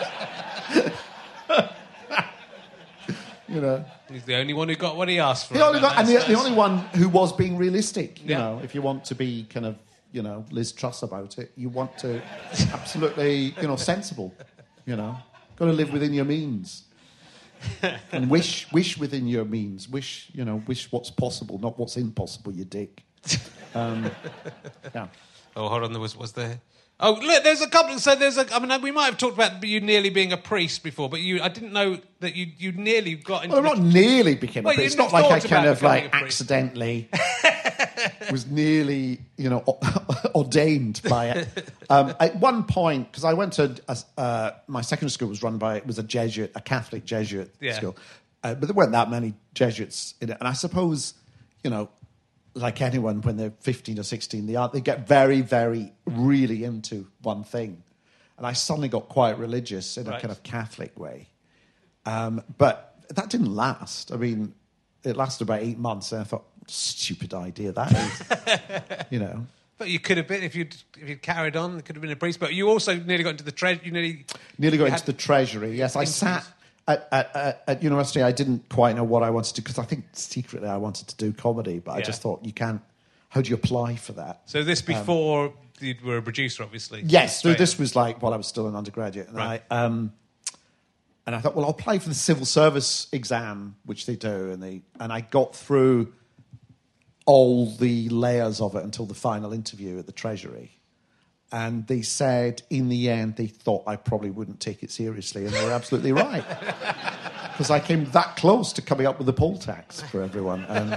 He's the only one who got what he asked for. The only one who was being realistic. If you want to be kind of, Liz Truss about it, you want to absolutely, sensible, Got to live within your means, and wish within your means. Wish what's possible, not what's impossible. You dick. Oh, hold on. Was there? Oh, look. There's a couple. So we might have talked about you nearly being a priest before, but I didn't know that you nearly got into. Well, not nearly became a priest. It's not like I kind of accidentally was nearly, ordained by it. At one point, because I went to my secondary school was run by, it was a Catholic Jesuit school, but there weren't that many Jesuits in it. And I suppose, like anyone, when they're 15 or 16, they get very, very, really into one thing. And I suddenly got quite religious in a kind of Catholic way. But that didn't last. I mean, it lasted about 8 months, and I thought, stupid idea that is, But you could have been, if you'd carried on, it could have been a priest. But you also nearly got into the treasury. You nearly got into the treasury. Yes, I sat at university. I didn't quite know what I wanted to do, because I think secretly I wanted to do comedy, but I just thought, you can't. How do you apply for that? So this before you were a producer, obviously. Yes, so this was like while I was still an undergraduate, and and I thought, well, I'll apply for the civil service exam, which they do, and I got through all the layers of it until the final interview at the Treasury. And they said, in the end, they thought I probably wouldn't take it seriously, and they were absolutely right. Because I came that close to coming up with the poll tax for everyone. And,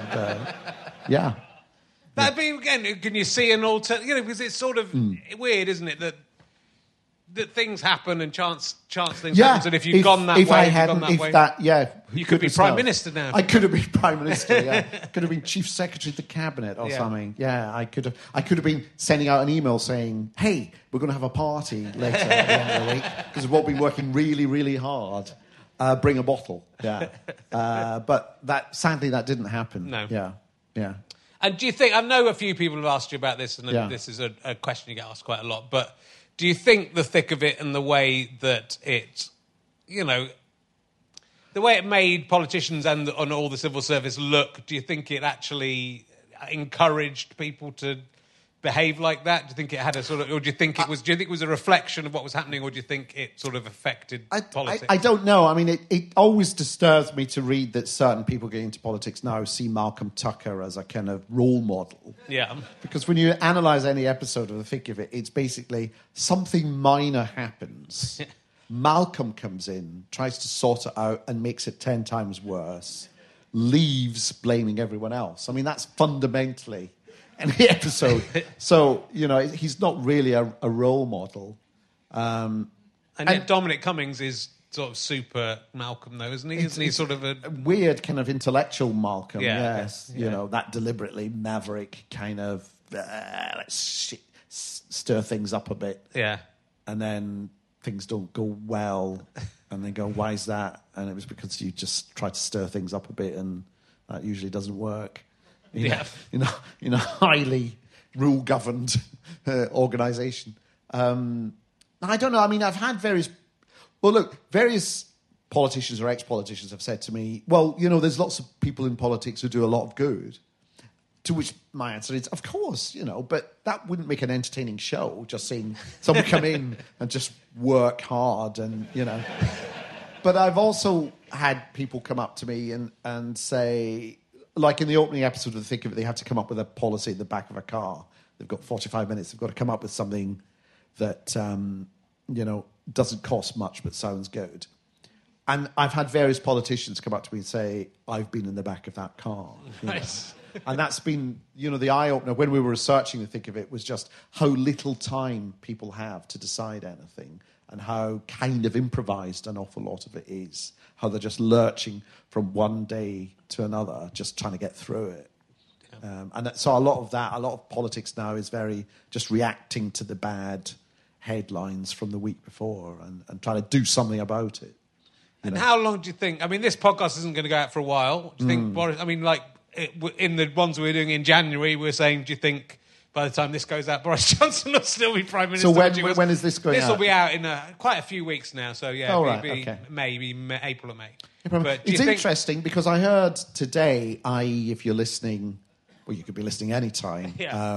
That'd be, again, can you see an alternative? Because it's sort of weird, isn't it, that things happen and chance things happen. And if you'd gone that way, you could be Prime Minister now. I could have been Prime Minister, Could have been Chief Secretary of the Cabinet or something. Yeah, I could have been sending out an email saying, hey, we're going to have a party later at the end of the week because we've all been working really, really hard. Bring a bottle. Yeah. But sadly, that didn't happen. No. Yeah. And do you think, I know a few people have asked you about this, and Yeah. this is a question you get asked quite a lot, but do you think the thick of it and the way that it, you know, the way it made politicians and all the civil service look, do you think it actually encouraged people to behave like that? Do you think it had a sort of, or do you think it was a reflection of what was happening, or do you think it sort of affected politics? I don't know. I mean, it always disturbs me to read that certain people getting into politics now see Malcolm Tucker as a kind of role model. Yeah. Because when you analyse any episode of The Thick of It, it's basically something minor happens. Malcolm comes in, tries to sort it out and makes it 10 times worse, leaves blaming everyone else. I mean, that's fundamentally any episode. So, you know, he's not really a role model. And yet Dominic Cummings is sort of super Malcolm, though, isn't he? Isn't he sort of a weird kind of intellectual Malcolm? Yeah, yes, yeah. You know, that deliberately maverick kind of let's stir things up a bit. Yeah, and then things don't go well, and they go, "Why is that?" And it was because you just try to stir things up a bit, and that usually doesn't work. In a highly rule-governed organisation. I don't know. I mean, I've had various politicians or ex-politicians have said to me, well, you know, there's lots of people in politics who do a lot of good. To which my answer is, of course, you know, but that wouldn't make an entertaining show, just seeing someone come in and just work hard and, you know. But I've also had people come up to me and say, like in the opening episode of The Thick of It, they have to come up with a policy at the back of a car. They've got 45 minutes. They've got to come up with something that, you know, doesn't cost much but sounds good. And I've had various politicians come up to me and say, I've been in the back of that car. Nice. And that's been, you know, the eye-opener when we were researching The Thick of It was just how little time people have to decide anything and how kind of improvised an awful lot of it is. How they're just lurching from one day to another, just trying to get through it. Yeah. And so a lot of politics now is very just reacting to the bad headlines from the week before and trying to do something about it. And how long do you think, I mean, this podcast isn't going to go out for a while. Do you think, Boris, I mean, like, in the ones we were doing in January, we were saying, do you think by the time this goes out, Boris Johnson will still be Prime Minister? So when is this going out? This will be out in quite a few weeks now, so yeah, maybe April or May. But it's interesting because I heard today, if you're listening, well, you could be listening anytime,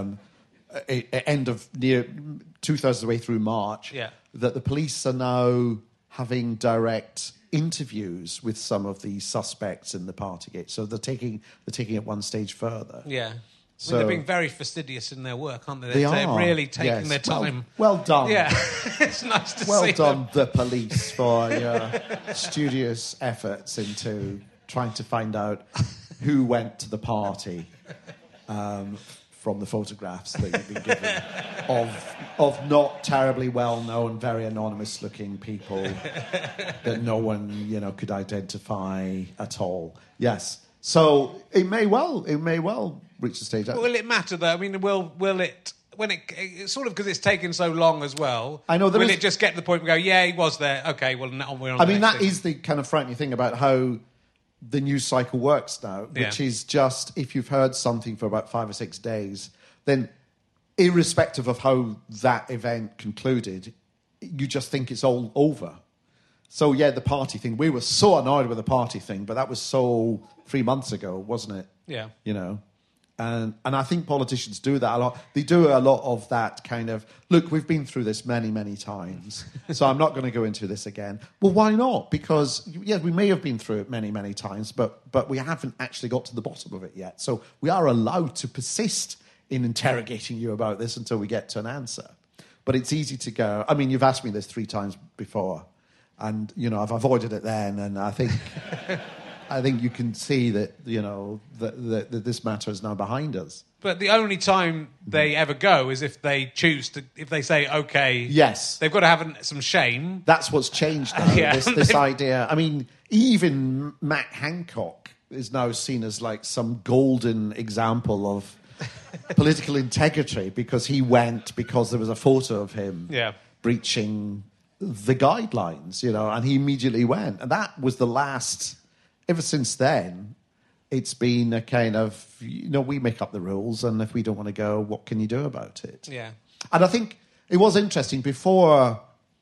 end of near 2/3 of the way through March, that the police are now having direct interviews with some of the suspects in the Partygate. So they're taking it one stage further. Yeah. So they're being very fastidious in their work, aren't they? They are. They're really taking their time. Well done. Yeah. It's nice to see Well done, them. the police, for your studious efforts into trying to find out who went to the party from the photographs that you've been given of not terribly well-known, very anonymous-looking people that no one, you know, could identify at all. Yes. So it may well reach the stage. Will it matter, though? I mean, will it... When it's sort of because it's taken so long as well. I know. Will it just get to the point where we go, yeah, he was there. Okay, well, now we're on. I mean, that is the kind of frightening thing about how the news cycle works now, which is just if you've heard something for about 5 or 6 days, then irrespective of how that event concluded, you just think it's all over. So yeah, the party thing. We were so annoyed with the party thing, but that was so 3 months ago, wasn't it? Yeah. You know. And I think politicians do that a lot. They do a lot of that kind of, look, we've been through this many, many times, so I'm not going to go into this again. Well, why not? Because, yes, we may have been through it many, many times, but we haven't actually got to the bottom of it yet. So we are allowed to persist in interrogating you about this until we get to an answer. But it's easy to go, I mean, you've asked me this 3 times before, and, you know, I've avoided it then, and I think... I think you can see that, you know, that this matter is now behind us. But the only time they ever go is if they choose to, if they say, okay... Yes. They've got to have some shame. That's what's changed now, this idea. I mean, even Matt Hancock is now seen as like some golden example of political integrity because he went because there was a photo of him breaching the guidelines, you know, and he immediately went. And that was the last... Ever since then, it's been a kind of, we make up the rules, and if we don't want to go, what can you do about it? Yeah. And I think it was interesting before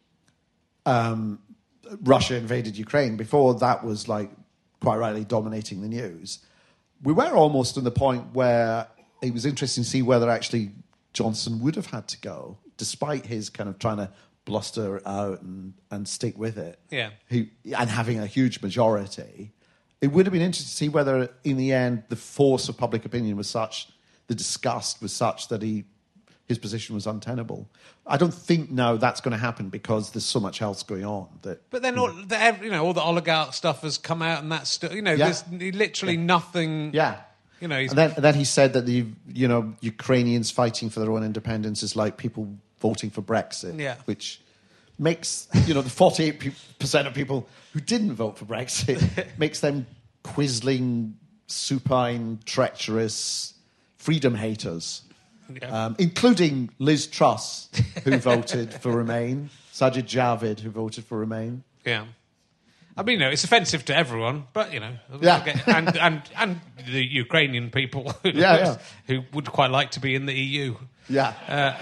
Russia invaded Ukraine, before that was like quite rightly dominating the news, we were almost on the point where it was interesting to see whether actually Johnson would have had to go, despite his kind of trying to bluster out and stick with it. Yeah. And having a huge majority. It would have been interesting to see whether, in the end, the force of public opinion was such, the disgust was such that his position was untenable. I don't think now that's going to happen because there's so much else going on. But then all the oligarch stuff has come out, and that's still, there's literally nothing. Yeah. And then he said that the Ukrainians fighting for their own independence is like people voting for Brexit. Yeah. Which makes the 48% of people who didn't vote for Brexit makes them quisling, supine, treacherous freedom haters. Yeah. Including Liz Truss, who voted for Remain, Sajid Javid, who voted for Remain. Yeah. I mean, it's offensive to everyone, but, and the Ukrainian people who would quite like to be in the EU. Yeah,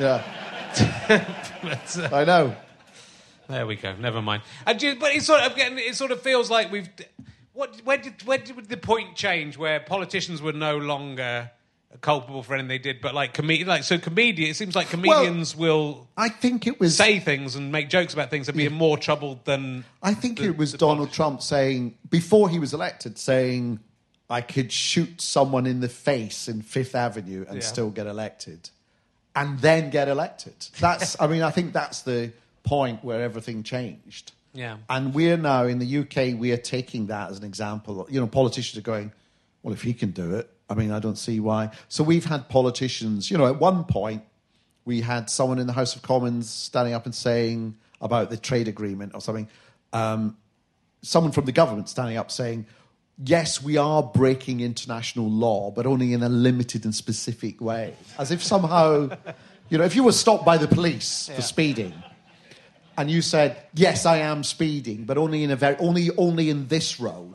I know. There we go. Never mind. But it sort of feels like we've. Where did the point change where politicians were no longer culpable for anything they did, but it seems like comedians will. I think it was say things and make jokes about things and be in more trouble than. I think it was Donald Trump saying before he was elected, saying, "I could shoot someone in the face in Fifth Avenue and still get elected," and then get elected. That's. I think that's the point where everything changed. Yeah. And we're now in the UK. We are taking that as an example. Politicians are going, "Well, if he can do it." I don't see why. So we've had politicians, at one point, we had someone in the House of Commons standing up and saying about the trade agreement or something. Someone from the government standing up saying, yes, we are breaking international law, but only in a limited and specific way. As if somehow, if you were stopped by the police for speeding, and you said, yes, I am speeding, but only in only in this road.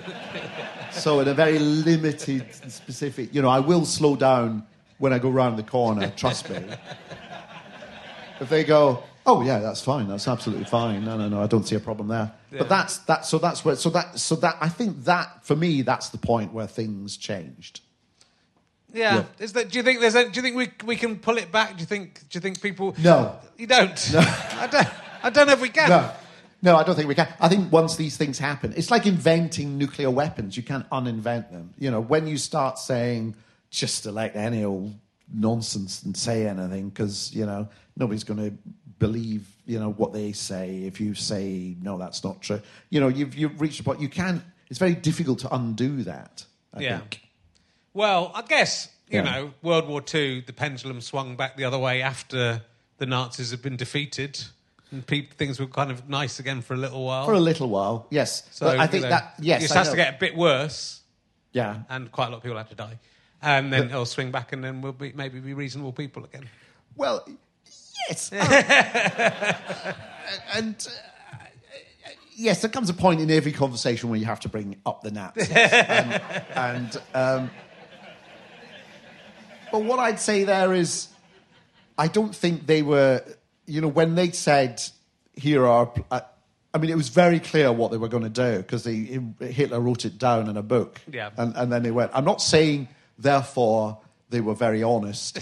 So in a very limited, specific, I will slow down when I go round the corner, trust me. If they go, oh yeah, that's fine, that's absolutely fine. No, I don't see a problem there. Yeah. But I think that, for me, that's the point where things changed. Yeah. Do you think we can pull it back? Do you think people? No. You don't? No. I don't know if we can. No, I don't think we can. I think once these things happen, it's like inventing nuclear weapons. You can't uninvent them. When you start saying just elect any old nonsense and say anything, because, nobody's going to believe, what they say. If you say, no, that's not true. You've reached a point. You can't, it's very difficult to undo that, I think. Well, I guess, World War II, the pendulum swung back the other way after the Nazis had been defeated. And things were kind of nice again for a little while. For a little while, yes. So but I think that, yes. It has to get a bit worse. Yeah. And quite a lot of people have to die. And then it'll swing back and then we'll maybe be reasonable people again. Well, yes. Yes, there comes a point in every conversation where you have to bring up the Nazis. But what I'd say there is, I don't think they were... when they said, here are... it was very clear what they were going to do because Hitler wrote it down in a book. Yeah. And then they went... I'm not saying, therefore, they were very honest.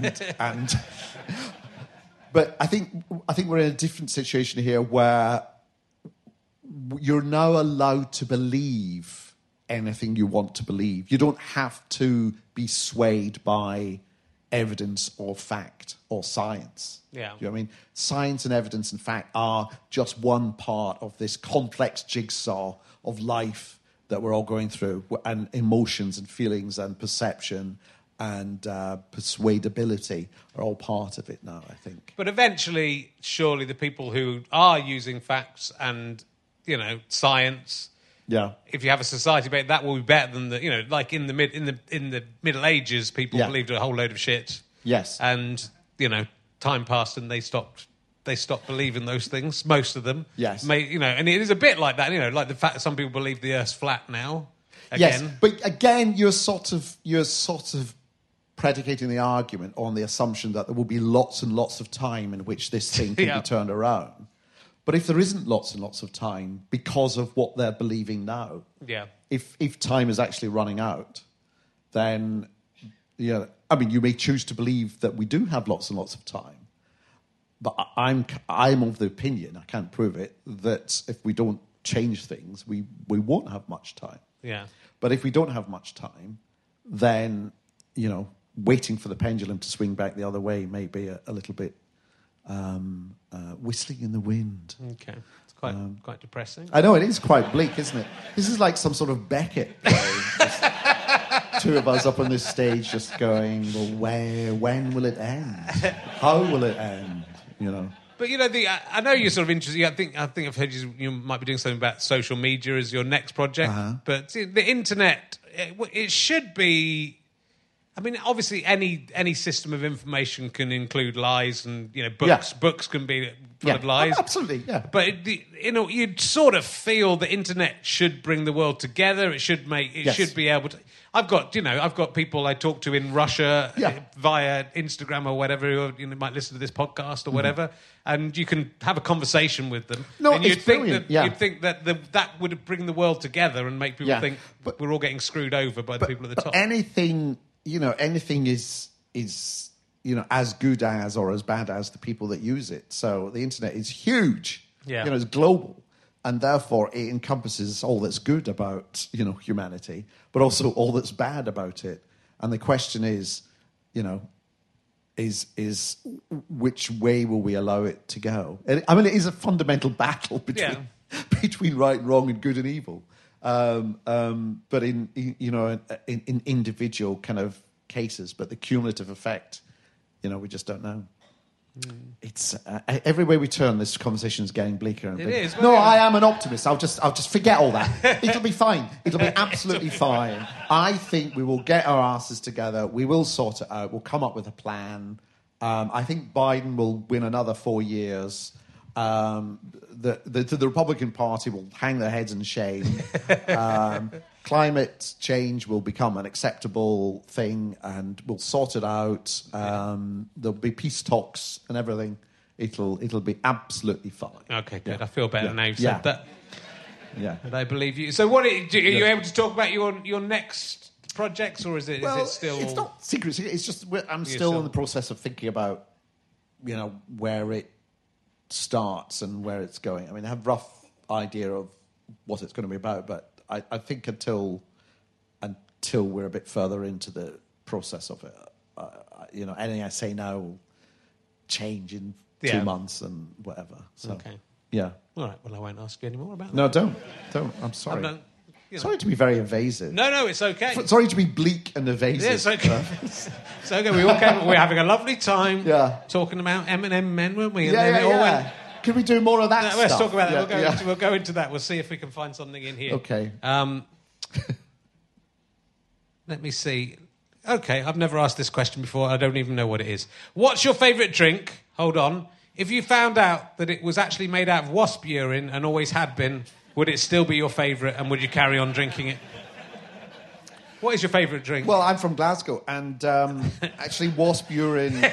But I think we're in a different situation here where you're now allowed to believe anything you want to believe. You don't have to be swayed by evidence or fact or science. Yeah. Do you know what I mean? Science and evidence and fact are just one part of this complex jigsaw of life that we're all going through, and emotions and feelings and perception and persuadability are all part of it now, I think. But eventually, surely the people who are using facts and, science... Yeah. If you have a society debate, that will be better than like in the Middle Ages, people believed a whole load of shit. Yes. And time passed and they stopped believing those things. Most of them. Yes. And it is a bit like that. Like the fact that some people believe the Earth's flat now. Yes, but again, you're sort of predicating the argument on the assumption that there will be lots and lots of time in which this thing can be turned around. But if there isn't lots and lots of time because of what they're believing now, if time is actually running out, then you may choose to believe that we do have lots and lots of time. But I'm of the opinion, I can't prove it, that if we don't change things, we won't have much time. Yeah. But if we don't have much time, then, waiting for the pendulum to swing back the other way may be a little bit whistling in the wind. Okay. It's quite depressing. I know, it is quite bleak, isn't it? This is like some sort of Beckett play. Two of us up on this stage just going, well, when will it end? How will it end? But I know you're sort of interested. I think I've heard you might be doing something about social media as your next project. But the internet, it should be. I mean, obviously, any system of information can include lies, and books can be full of lies. Absolutely, yeah. But you'd sort of feel the internet should bring the world together. It should should be able to. I've got people I talk to in Russia via Instagram or whatever who might listen to this podcast or whatever, and you can have a conversation with them. No, and it's brilliant. You'd think that that would bring the world together and make people think we're all getting screwed over by the people at the top. Anything is as good as or as bad as the people that use it. So the internet is huge. Yeah. It's global. And therefore, it encompasses all that's good about, humanity, but also all that's bad about it. And the question is, is which way will we allow it to go? It is a fundamental battle between right and wrong and good and evil. But in individual kind of cases, but the cumulative effect, we just don't know. It's every way we turn, this conversation is getting bleaker and bleaker. It is. No, I am an optimist. I'll just forget all that. It'll be fine. It'll be absolutely fine. I think we will get our asses together. We will sort it out. We'll come up with a plan. I think Biden will win another 4 years. The Republican Party will hang their heads in shame. Climate change will become an acceptable thing, and we'll sort it out. There'll be peace talks and everything. It'll be absolutely fine. Okay, good. I feel better now you've said that. Yeah, and I believe you. So, are you able to talk about your next projects, or is it still? It's not secret. It's just I'm still in the process of thinking about, where it starts and where it's going. I mean, I have a rough idea of what it's going to be about, but I think until we're a bit further into the process of it, anything I say now will change in 2 months and whatever. So, okay. Yeah. All right. Well, I won't ask you any more about that. No, don't. I'm sorry. Sorry to be very evasive. No, it's okay. Sorry to be bleak and evasive. Yeah, it's okay. It's okay. We're having a lovely time talking about M&M men, weren't we? Yeah. Could we do more of that stuff? Let's talk about that. We'll go into that. We'll see if we can find something in here. Okay. Let me see. Okay, I've never asked this question before. I don't even know what it is. What's your favourite drink? Hold on. If you found out that it was actually made out of wasp urine and always had been, would it still be your favourite, and would you carry on drinking it? What is your favourite drink? Well, I'm from Glasgow, and actually wasp urine...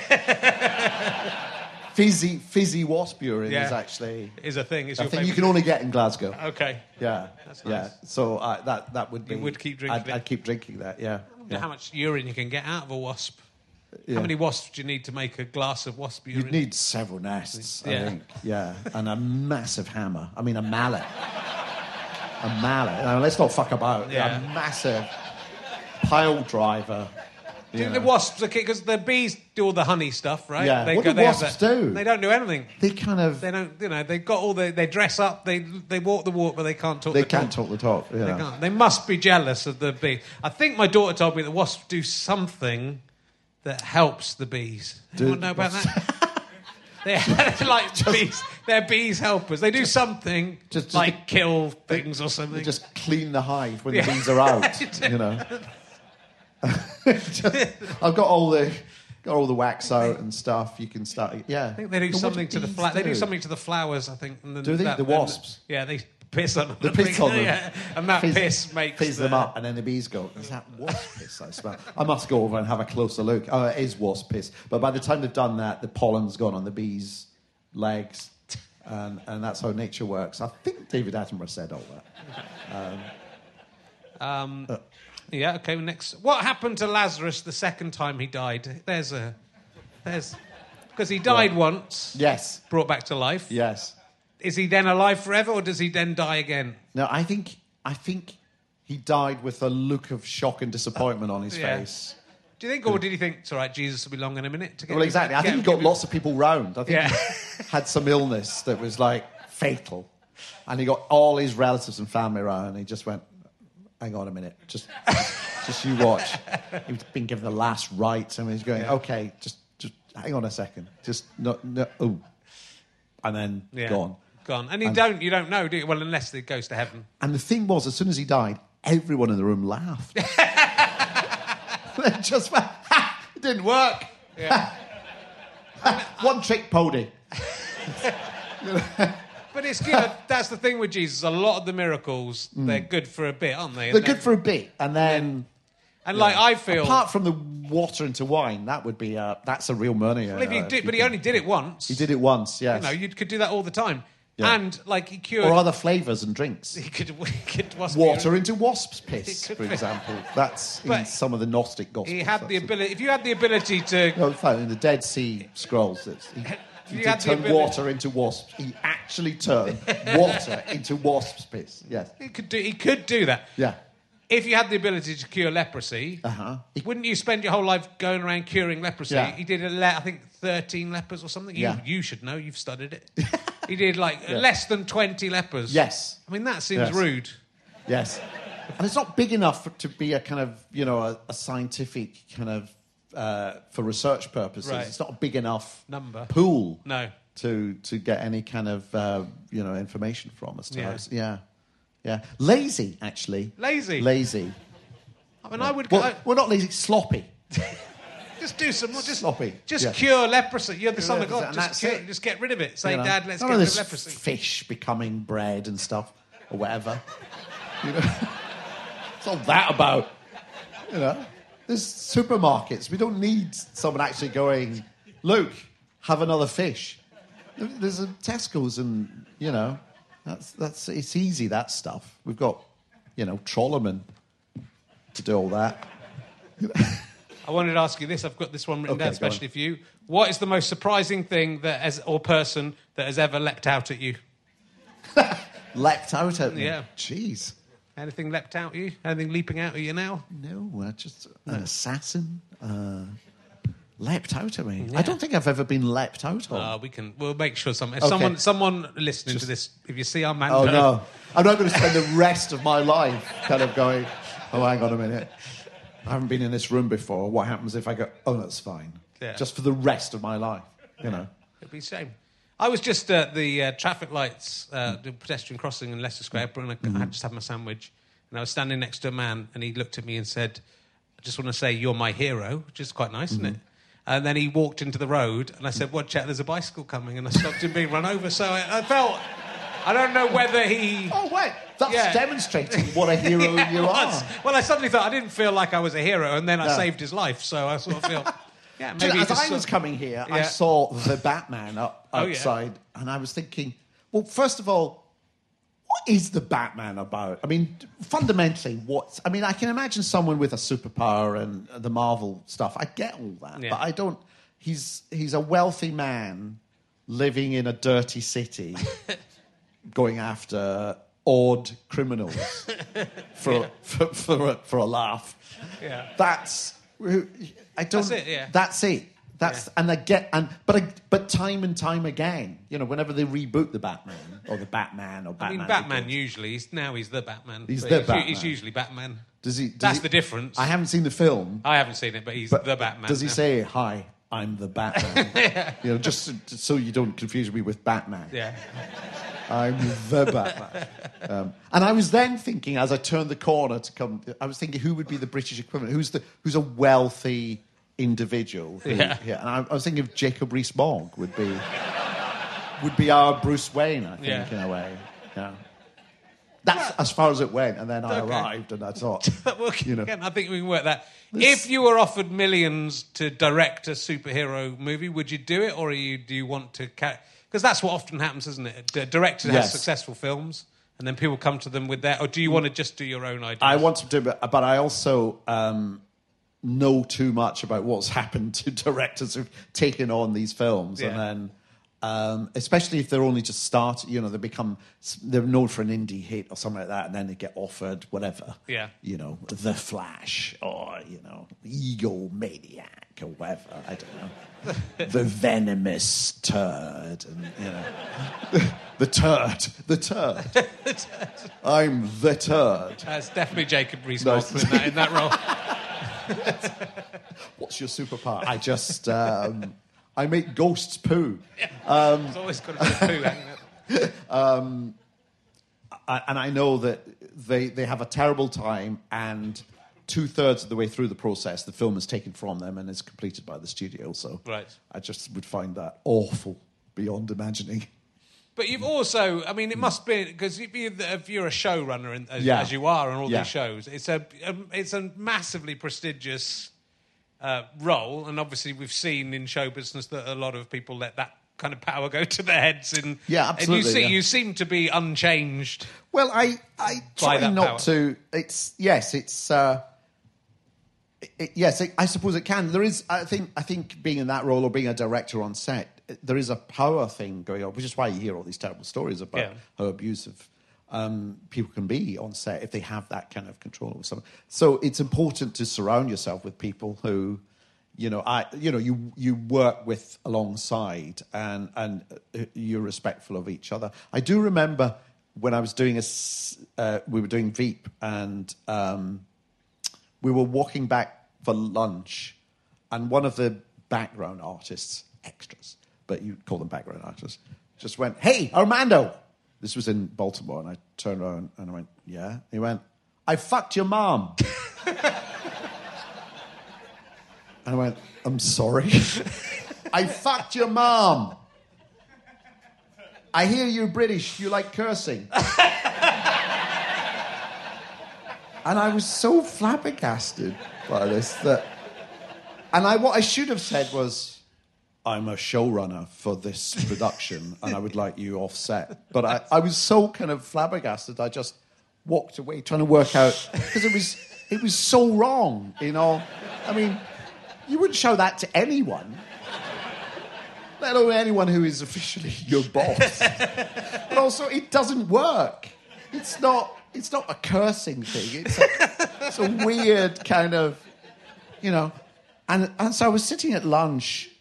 Fizzy wasp urine is actually... Is a thing. Is a thing you can only get in Glasgow. Okay. Yeah. That's nice. Yeah. So that would be... You would keep drinking it? I'd keep drinking that, yeah. I wonder how much urine you can get out of a wasp. Yeah. How many wasps do you need to make a glass of wasp urine? You'd need several nests, I think. Yeah. And a massive hammer. I mean, a mallet. A mallet. Now, let's not fuck about. Yeah. A massive pile driver. Do you think the wasps are... Because the bees do all the honey stuff, right? Yeah. What do wasps do? They don't do anything. They kind of... They don't... they've got all the... They dress up, they walk the walk, but they can't talk the talk. They can't talk the talk, yeah. They can't. They must be jealous of the bee. I think my daughter told me that wasps do something that helps the bees. Do you want to know about that? They're like bees. They're bees helpers. They do something just like kill things or something. They just clean the hive when the bees are out, I've got all the wax out and stuff. You can start. Yeah, I think they do something to the flowers. They do something to the flowers. I think. Do they? The wasps. Yeah, they piss on them. The piss on them. Yeah. And that piss makes... Fizz them up, and then the bees go, is that wasp piss I smell? I must go over and have a closer look. Oh, it is wasp piss. But by the time they've done that, the pollen's gone on the bees' legs, and that's how nature works. I think David Attenborough said all that. Yeah, okay, next. What happened to Lazarus the second time he died? There's... Because he died once. Yes. Brought back to life. Yes. Is he then alive forever, or does he then die again? No, I think he died with a look of shock and disappointment on his face. Do you think, or did he think, it's all right, Jesus will be long in a minute? Well, exactly. I think he got lots of people round. I think he had some illness that was, like, fatal. And he got all his relatives and family around, and he just went, hang on a minute, just you watch. He's been given the last rites, and he's going, okay, just hang on a second. Just, no, ooh. And then gone. And you don't know, do you? Well, unless he goes to heaven. And the thing was, as soon as he died, everyone in the room laughed. They just went, ha! It didn't work. Yeah. One trick pony. But it's good. That's the thing with Jesus. A lot of the miracles, they're good for a bit, aren't they? They're good for a bit, and then... And like I feel, apart from the water into wine, that would be that's a real money. Well, but he only did it once. He did it once, yes. You know, you could do that all the time. Yeah. And like he cured, or other flavours and drinks. He could water into wasp's piss, for example. That's in some of the Gnostic Gospels. He had the ability. If you had the ability to, no, in fact, in the Dead Sea Scrolls, he did turn water into wasps. He actually turned water into wasp's piss. Yes, he could do that. Yeah. If you had the ability to cure leprosy, wouldn't you spend your whole life going around curing leprosy? Yeah. He did, I think, 13 lepers or something. You should know. You've studied it. He did, less than 20 lepers. Yes. I mean, that seems rude. Yes. And it's not big enough to be a kind of, a scientific kind of, for research purposes. Right. It's not a big enough pool to get any kind of, information from us. Yeah, lazy, actually. Lazy? Lazy. I mean, I would... Well, not lazy, sloppy. Just do some... sloppy. Just cure leprosy. You're the son of God. Just get rid of it. Say, Dad, let's get rid of leprosy. Fish becoming bread and stuff, or whatever. It's all that about. There's supermarkets. We don't need someone actually going, Luke, have another fish. There's a Tesco's and, That's it's easy, that stuff. We've got, Trollerman to do all that. I wanted to ask you this. I've got this one written down especially for you. What is the most surprising thing or person that has ever leapt out at you? Leapt out at me? Yeah. Jeez. Anything leapt out at you? Anything leaping out at you now? No, just an assassin. Leapt out at me. Yeah. I don't think I've ever been leapt out on. We'll make sure someone listening to this, if you see our man. Oh no, I'm not going to spend the rest of my life kind of going, oh, hang on a minute, I haven't been in this room before. What happens if I go, oh, that's fine? Yeah. Just for the rest of my life, It'd be a shame. I was just at the traffic lights, the pedestrian crossing in Leicester Square, and I just had my sandwich, and I was standing next to a man, and he looked at me and said, I just want to say you're my hero, which is quite nice, isn't it? And then he walked into the road, and I said, watch out, there's a bicycle coming, and I stopped him being run over. So I felt, I don't know whether he... Oh, wait, that's demonstrating what a hero you are. Well, I suddenly thought, I didn't feel like I was a hero, and then I saved his life, so I sort of feel... Yeah, maybe as I was coming here, I saw the Batman outside, and I was thinking, well, first of all, what is the Batman about? I mean, fundamentally, I can imagine someone with a superpower and the Marvel stuff. I get all that, but I don't... He's a wealthy man living in a dirty city going after odd criminals for a laugh. Yeah. That's... That's it, yeah. That's it. But time and time again, whenever they reboot the Batman or the Batman or Batman. I mean, Batman usually he's the Batman. He's usually Batman. That's the difference. I haven't seen the film. I haven't seen it, but he's the Batman. Does he say, "Hi, I'm the Batman"? Just so you don't confuse me with Batman. Yeah. I'm the Batman. And I was then thinking, as I turned the corner to come, I was thinking, who would be the British equivalent? Who's a wealthy individual? And I was thinking of Jacob Rees-Mogg would be our Bruce Wayne, I think, in a way. Yeah. That's as far as it went, and then I arrived, and I thought, Again, I think we can work that. If you were offered millions to direct a superhero movie, would you do it, or do you want to... Because that's what often happens, isn't it? A director has successful films, and then people come to them with that, or do you want to just do your own ideas? I want to do it, but I also know too much about what's happened to directors who've taken on these films, and then... especially if they're only just started, they're known for an indie hit or something like that, and then they get offered whatever. Yeah. The Flash or, Egomaniac or whatever. I don't know. The venomous turd and, the turd. I'm the turd. That's definitely Jacob Rees-Mogg in that role. What's your superpower? I just... I make ghosts poo. There's always got to be a poo, hasn't it? And I know that they have a terrible time, and 2/3 of the way through the process, the film is taken from them and is completed by the studio. So I just would find that awful beyond imagining. But you've also, it must be, because if you're a showrunner, as you are on all these shows, it's a massively prestigious... role, and obviously we've seen in show business that a lot of people let that kind of power go to their heads. Absolutely. And you seem to be unchanged. Well, I try not to. I suppose it can. There is. I think being in that role or being a director on set, there is a power thing going on, which is why you hear all these terrible stories about how abusive people can be on set if they have that kind of control over something. So it's important to surround yourself with people who, you work with alongside and you're respectful of each other. I do remember when I was doing we were doing Veep, and we were walking back for lunch, and one of the background artists, extras, but you call them background artists, just went, "Hey, Armando." This was in Baltimore, and I turned around and I went, "Yeah?" He went, "I fucked your mom." And I went, "I'm sorry?" "I fucked your mom. I hear you're British, you like cursing." And I was so flabbergasted by this what I should have said was, "I'm a showrunner for this production and I would like you off set." But I was so kind of flabbergasted, I just walked away trying to work out, because it was so wrong, you wouldn't show that to anyone, let alone anyone who is officially your boss. But also, it doesn't work. It's not a cursing thing. It's a weird kind of, and so I was sitting at lunch.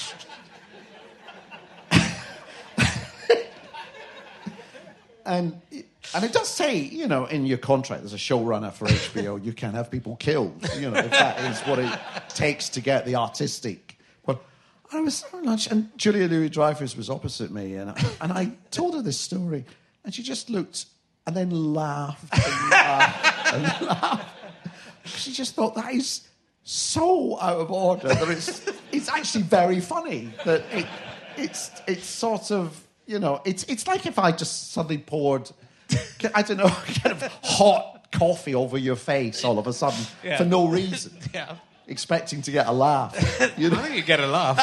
And it does say, in your contract, as a showrunner for HBO, you can have people killed, if that is what it takes to get the artistic. But I was at lunch, and Julia Louis-Dreyfus was opposite me, and I told her this story, and she just looked and then laughed and laughed and laughed. She just thought, that is so out of order that it's actually very funny that it's sort of, it's like if I just suddenly poured, I don't know, kind of hot coffee over your face all of a sudden for no reason, expecting to get a laugh. I think you get a laugh.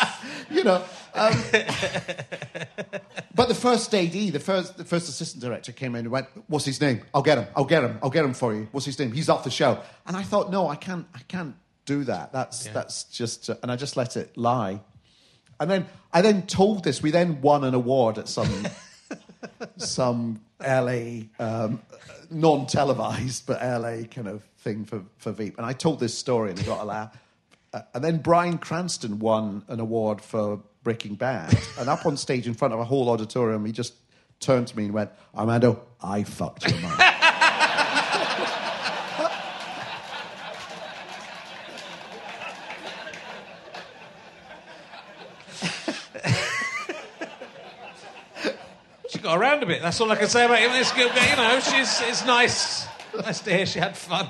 But the first AD, the first assistant director came in and went, "What's his name? I'll get him for you. What's his name? He's off the show." And I thought, no, I can't do that. That's just, and I just let it lie. And then I told this. We then won an award at some LA non-televised but LA kind of thing for Veep. And I told this story and it got a laugh. And then Bryan Cranston won an award for Breaking Bad. And up on stage in front of a whole auditorium, he just turned to me and went, "Armando, I fucked your mum." She got around a bit. That's all I can say about him. It's good, it's nice. Nice to hear she had fun.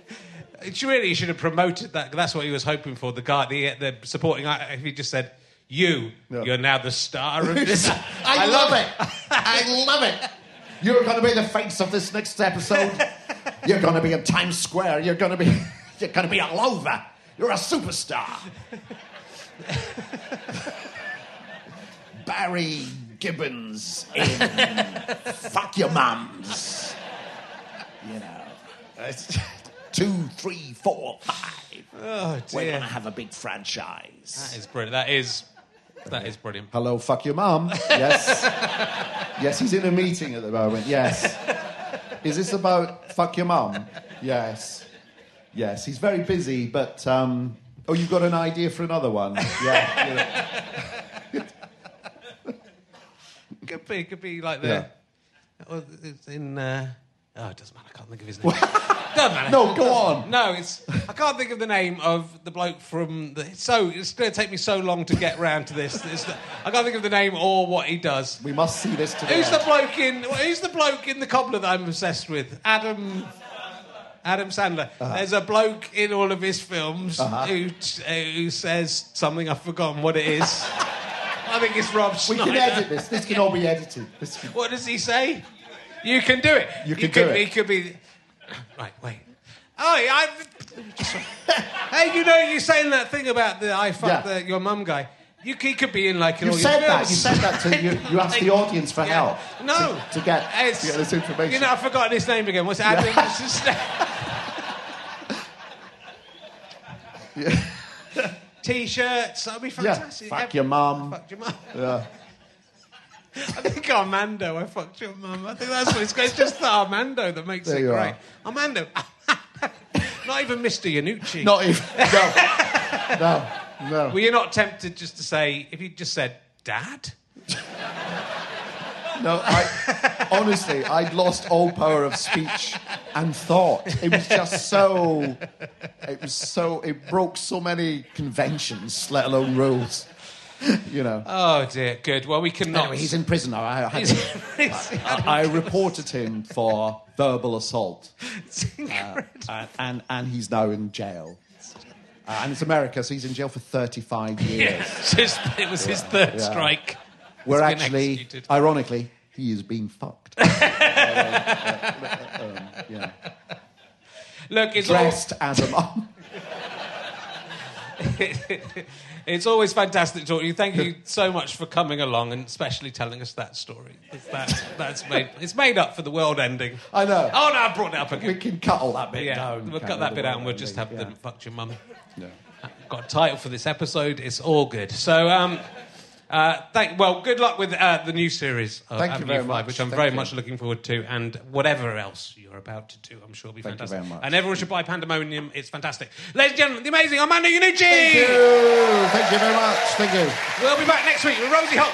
She really should have promoted that. That's what he was hoping for. The guy, the supporting actor, if he just said, You're now the star of this. I love it. I love it. You're going to be the face of this next episode. You're going to be in Times Square. You're going to be all over. You're a superstar. Barry Gibbons in Fuck Your Mums. You know, it's 2, 3, 4, 5. Oh, dear. We're going to have a big franchise. That is brilliant. That is brilliant. Hello, fuck your mum. Yes. Yes, he's in a meeting at the moment. Yes. Is this about fuck your mum? Yes. Yes, he's very busy, but... oh, you've got an idea for another one? Yeah. Could be like the... Yeah. Well, it's in... it doesn't matter. I can't think of his name. Doesn't matter. No, go on. No, I can't think of the name of the bloke from the... it's going to take me so long to get round to this. I can't think of the name or what he does. We must see this today. Who's the bloke in The Cobbler that I'm obsessed with? Adam Sandler. Uh-huh. There's a bloke in all of his films who says something, I've forgotten what it is. I think it's Rob Schneider. We can edit this. This can all be edited. What does he say? You can do it. You can do it. He could be... Right, wait. Oh, hey, you're saying that thing about the I fucked your mum guy. He could be in like... You said that. You said that to... You asked the audience for help. No. To get this information. You know, I've forgotten his name again. What's it? Adam... Yeah. T-shirts, that'd be fantastic. Yeah. Fuck your mum. Fuck your mum. Yeah. I think Armando, I fucked your mum. I think that's what it's just the Armando that makes it great. Armando. Not even Mr. Iannucci. Not even. No. Were you not tempted just to say, if you just said, Dad? No, honestly, I'd lost all power of speech and thought. It was just so... It broke so many conventions, let alone rules. You know. Oh, dear. Good. Well, we cannot... Anyway, he's in prison now. I reported him for verbal assault. And he's now in jail. And it's America, so he's in jail for 35 years. It was his third strike. We're actually, executed. Ironically, he is being fucked. Yeah. Look, it's dressed as a mum. It's always fantastic to talk to you. Thank you so much for coming along and especially telling us that story. It's made up for the world ending. I know. Oh, no, I brought it up again. We can cut all that bit down. We'll cut that bit out and we'll just have the fuck your mum. Yeah. Got a title for this episode. It's all good. So, good luck with the new series of Avenue 5, which I'm very much looking forward to, and whatever else you're about to do, I'm sure will be fantastic. Thank you very much. And everyone should buy Pandemonium. It's fantastic. Ladies and gentlemen, the amazing Armando Iannucci! Thank you! Thank you very much. Thank you. We'll be back next week with Rosie Holt.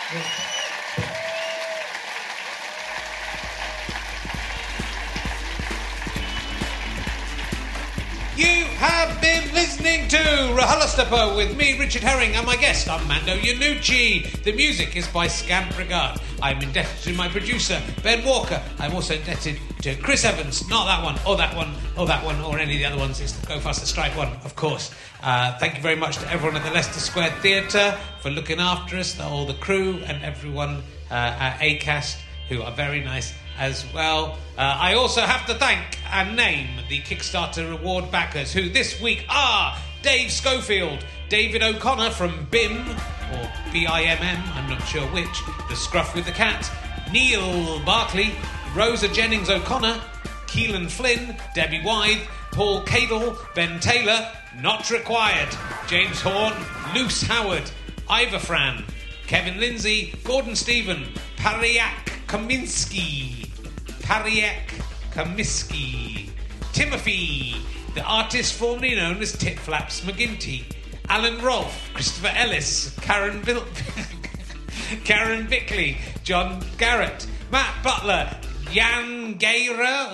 You have been listening to RHLSTP with me, Richard Herring, and my guest, Armando Iannucci. The music is by Scamp Regard. I'm indebted to my producer, Ben Walker. I'm also indebted to Chris Evans, not that one, or that one, or that one, or any of the other ones. It's the Go Faster Strike one, of course. Thank you very much to everyone at the Leicester Square Theatre for looking after us, all the crew, and everyone at Acast, who are very nice as well. I also have to thank and name the Kickstarter reward backers, who this week are Dave Schofield, David O'Connor from BIM, or BIMM, I'm not sure which, The Scruff with the Cat, Neil Barkley, Rosa Jennings O'Connor, Keelan Flynn, Debbie Wythe, Paul Cadle, Ben Taylor, Not Required, James Horn, Luce Howard, Ivor Fran, Kevin Lindsay, Gordon Stephen, Pariak Kaminsky, Timothy, the artist formerly known as Tit Flaps McGinty, Alan Rolfe, Christopher Ellis, Karen Bickley, John Garrett, Matt Butler, Jan Gira,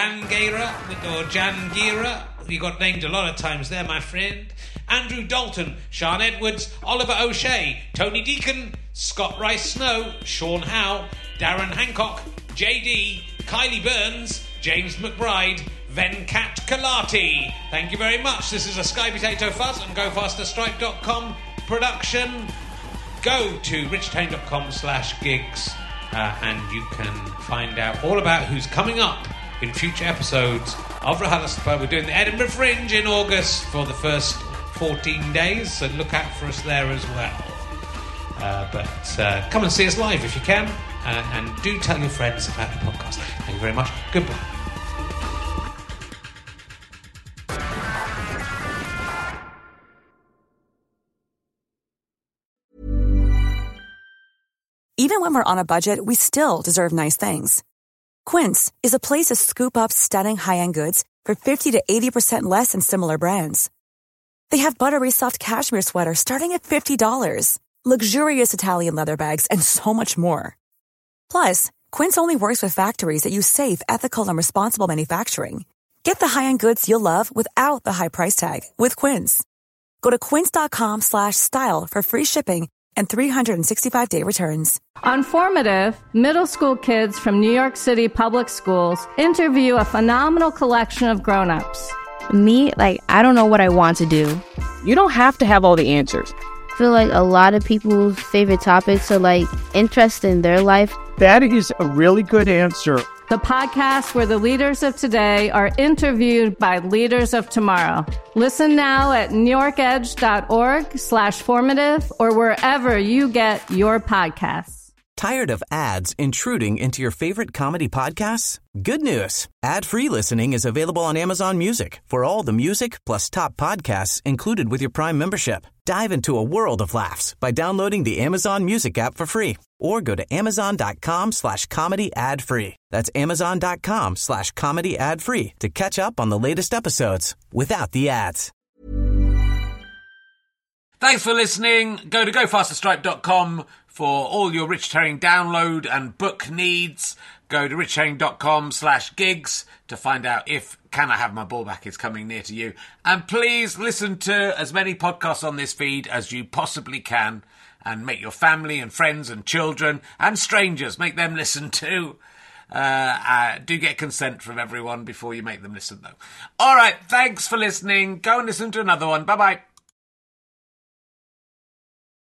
you got named a lot of times there, my friend, Andrew Dalton, Sean Edwards, Oliver O'Shea, Tony Deacon, Scott Rice-Snow, Sean Howe, Darren Hancock, JD, Kylie Burns, James McBride, Venkat Kalati. Thank you very much. This is a Sky Potato Fuzz and GoFasterStrike.com production. go to richardherring.com/gigs and you can find out all about who's coming up in future episodes of RHLSTP. We're doing the Edinburgh Fringe in August for the first 14 days, so look out for us there as well. But come and see us live if you can, and do tell your friends about the podcast. Thank you very much. Goodbye. Even when we're on a budget, we still deserve nice things. Quince is a place to scoop up stunning high-end goods for 50 to 80% less than similar brands. They have buttery soft cashmere sweaters starting at $50, luxurious Italian leather bags, and so much more. Plus, Quince only works with factories that use safe, ethical, and responsible manufacturing. Get the high-end goods you'll love without the high price tag with Quince. Go to quince.com/style for free shipping and 365-day returns. On Formative, middle school kids from New York City public schools interview a phenomenal collection of grown-ups. Me, I don't know what I want to do. You don't have to have all the answers. I feel like a lot of people's favorite topics are interest in their life. That is a really good answer. The podcast where the leaders of today are interviewed by leaders of tomorrow. Listen now at newyorkedge.org/formative or wherever you get your podcasts. Tired of ads intruding into your favorite comedy podcasts? Good news. Ad-free listening is available on Amazon Music for all the music plus top podcasts included with your Prime membership. Dive into a world of laughs by downloading the Amazon Music app for free or go to amazon.com/comedy ad-free. That's amazon.com/comedy ad-free to catch up on the latest episodes without the ads. Thanks for listening. Go to gofasterstripe.com for all your Richard Herring download and book needs. Go to richardherring.com/gigs to find out if Can I Have My Ball Back is coming near to you. And please listen to as many podcasts on this feed as you possibly can, and make your family and friends and children and strangers, make them listen too. Do get consent from everyone before you make them listen, though. All right, thanks for listening. Go and listen to another one. Bye-bye.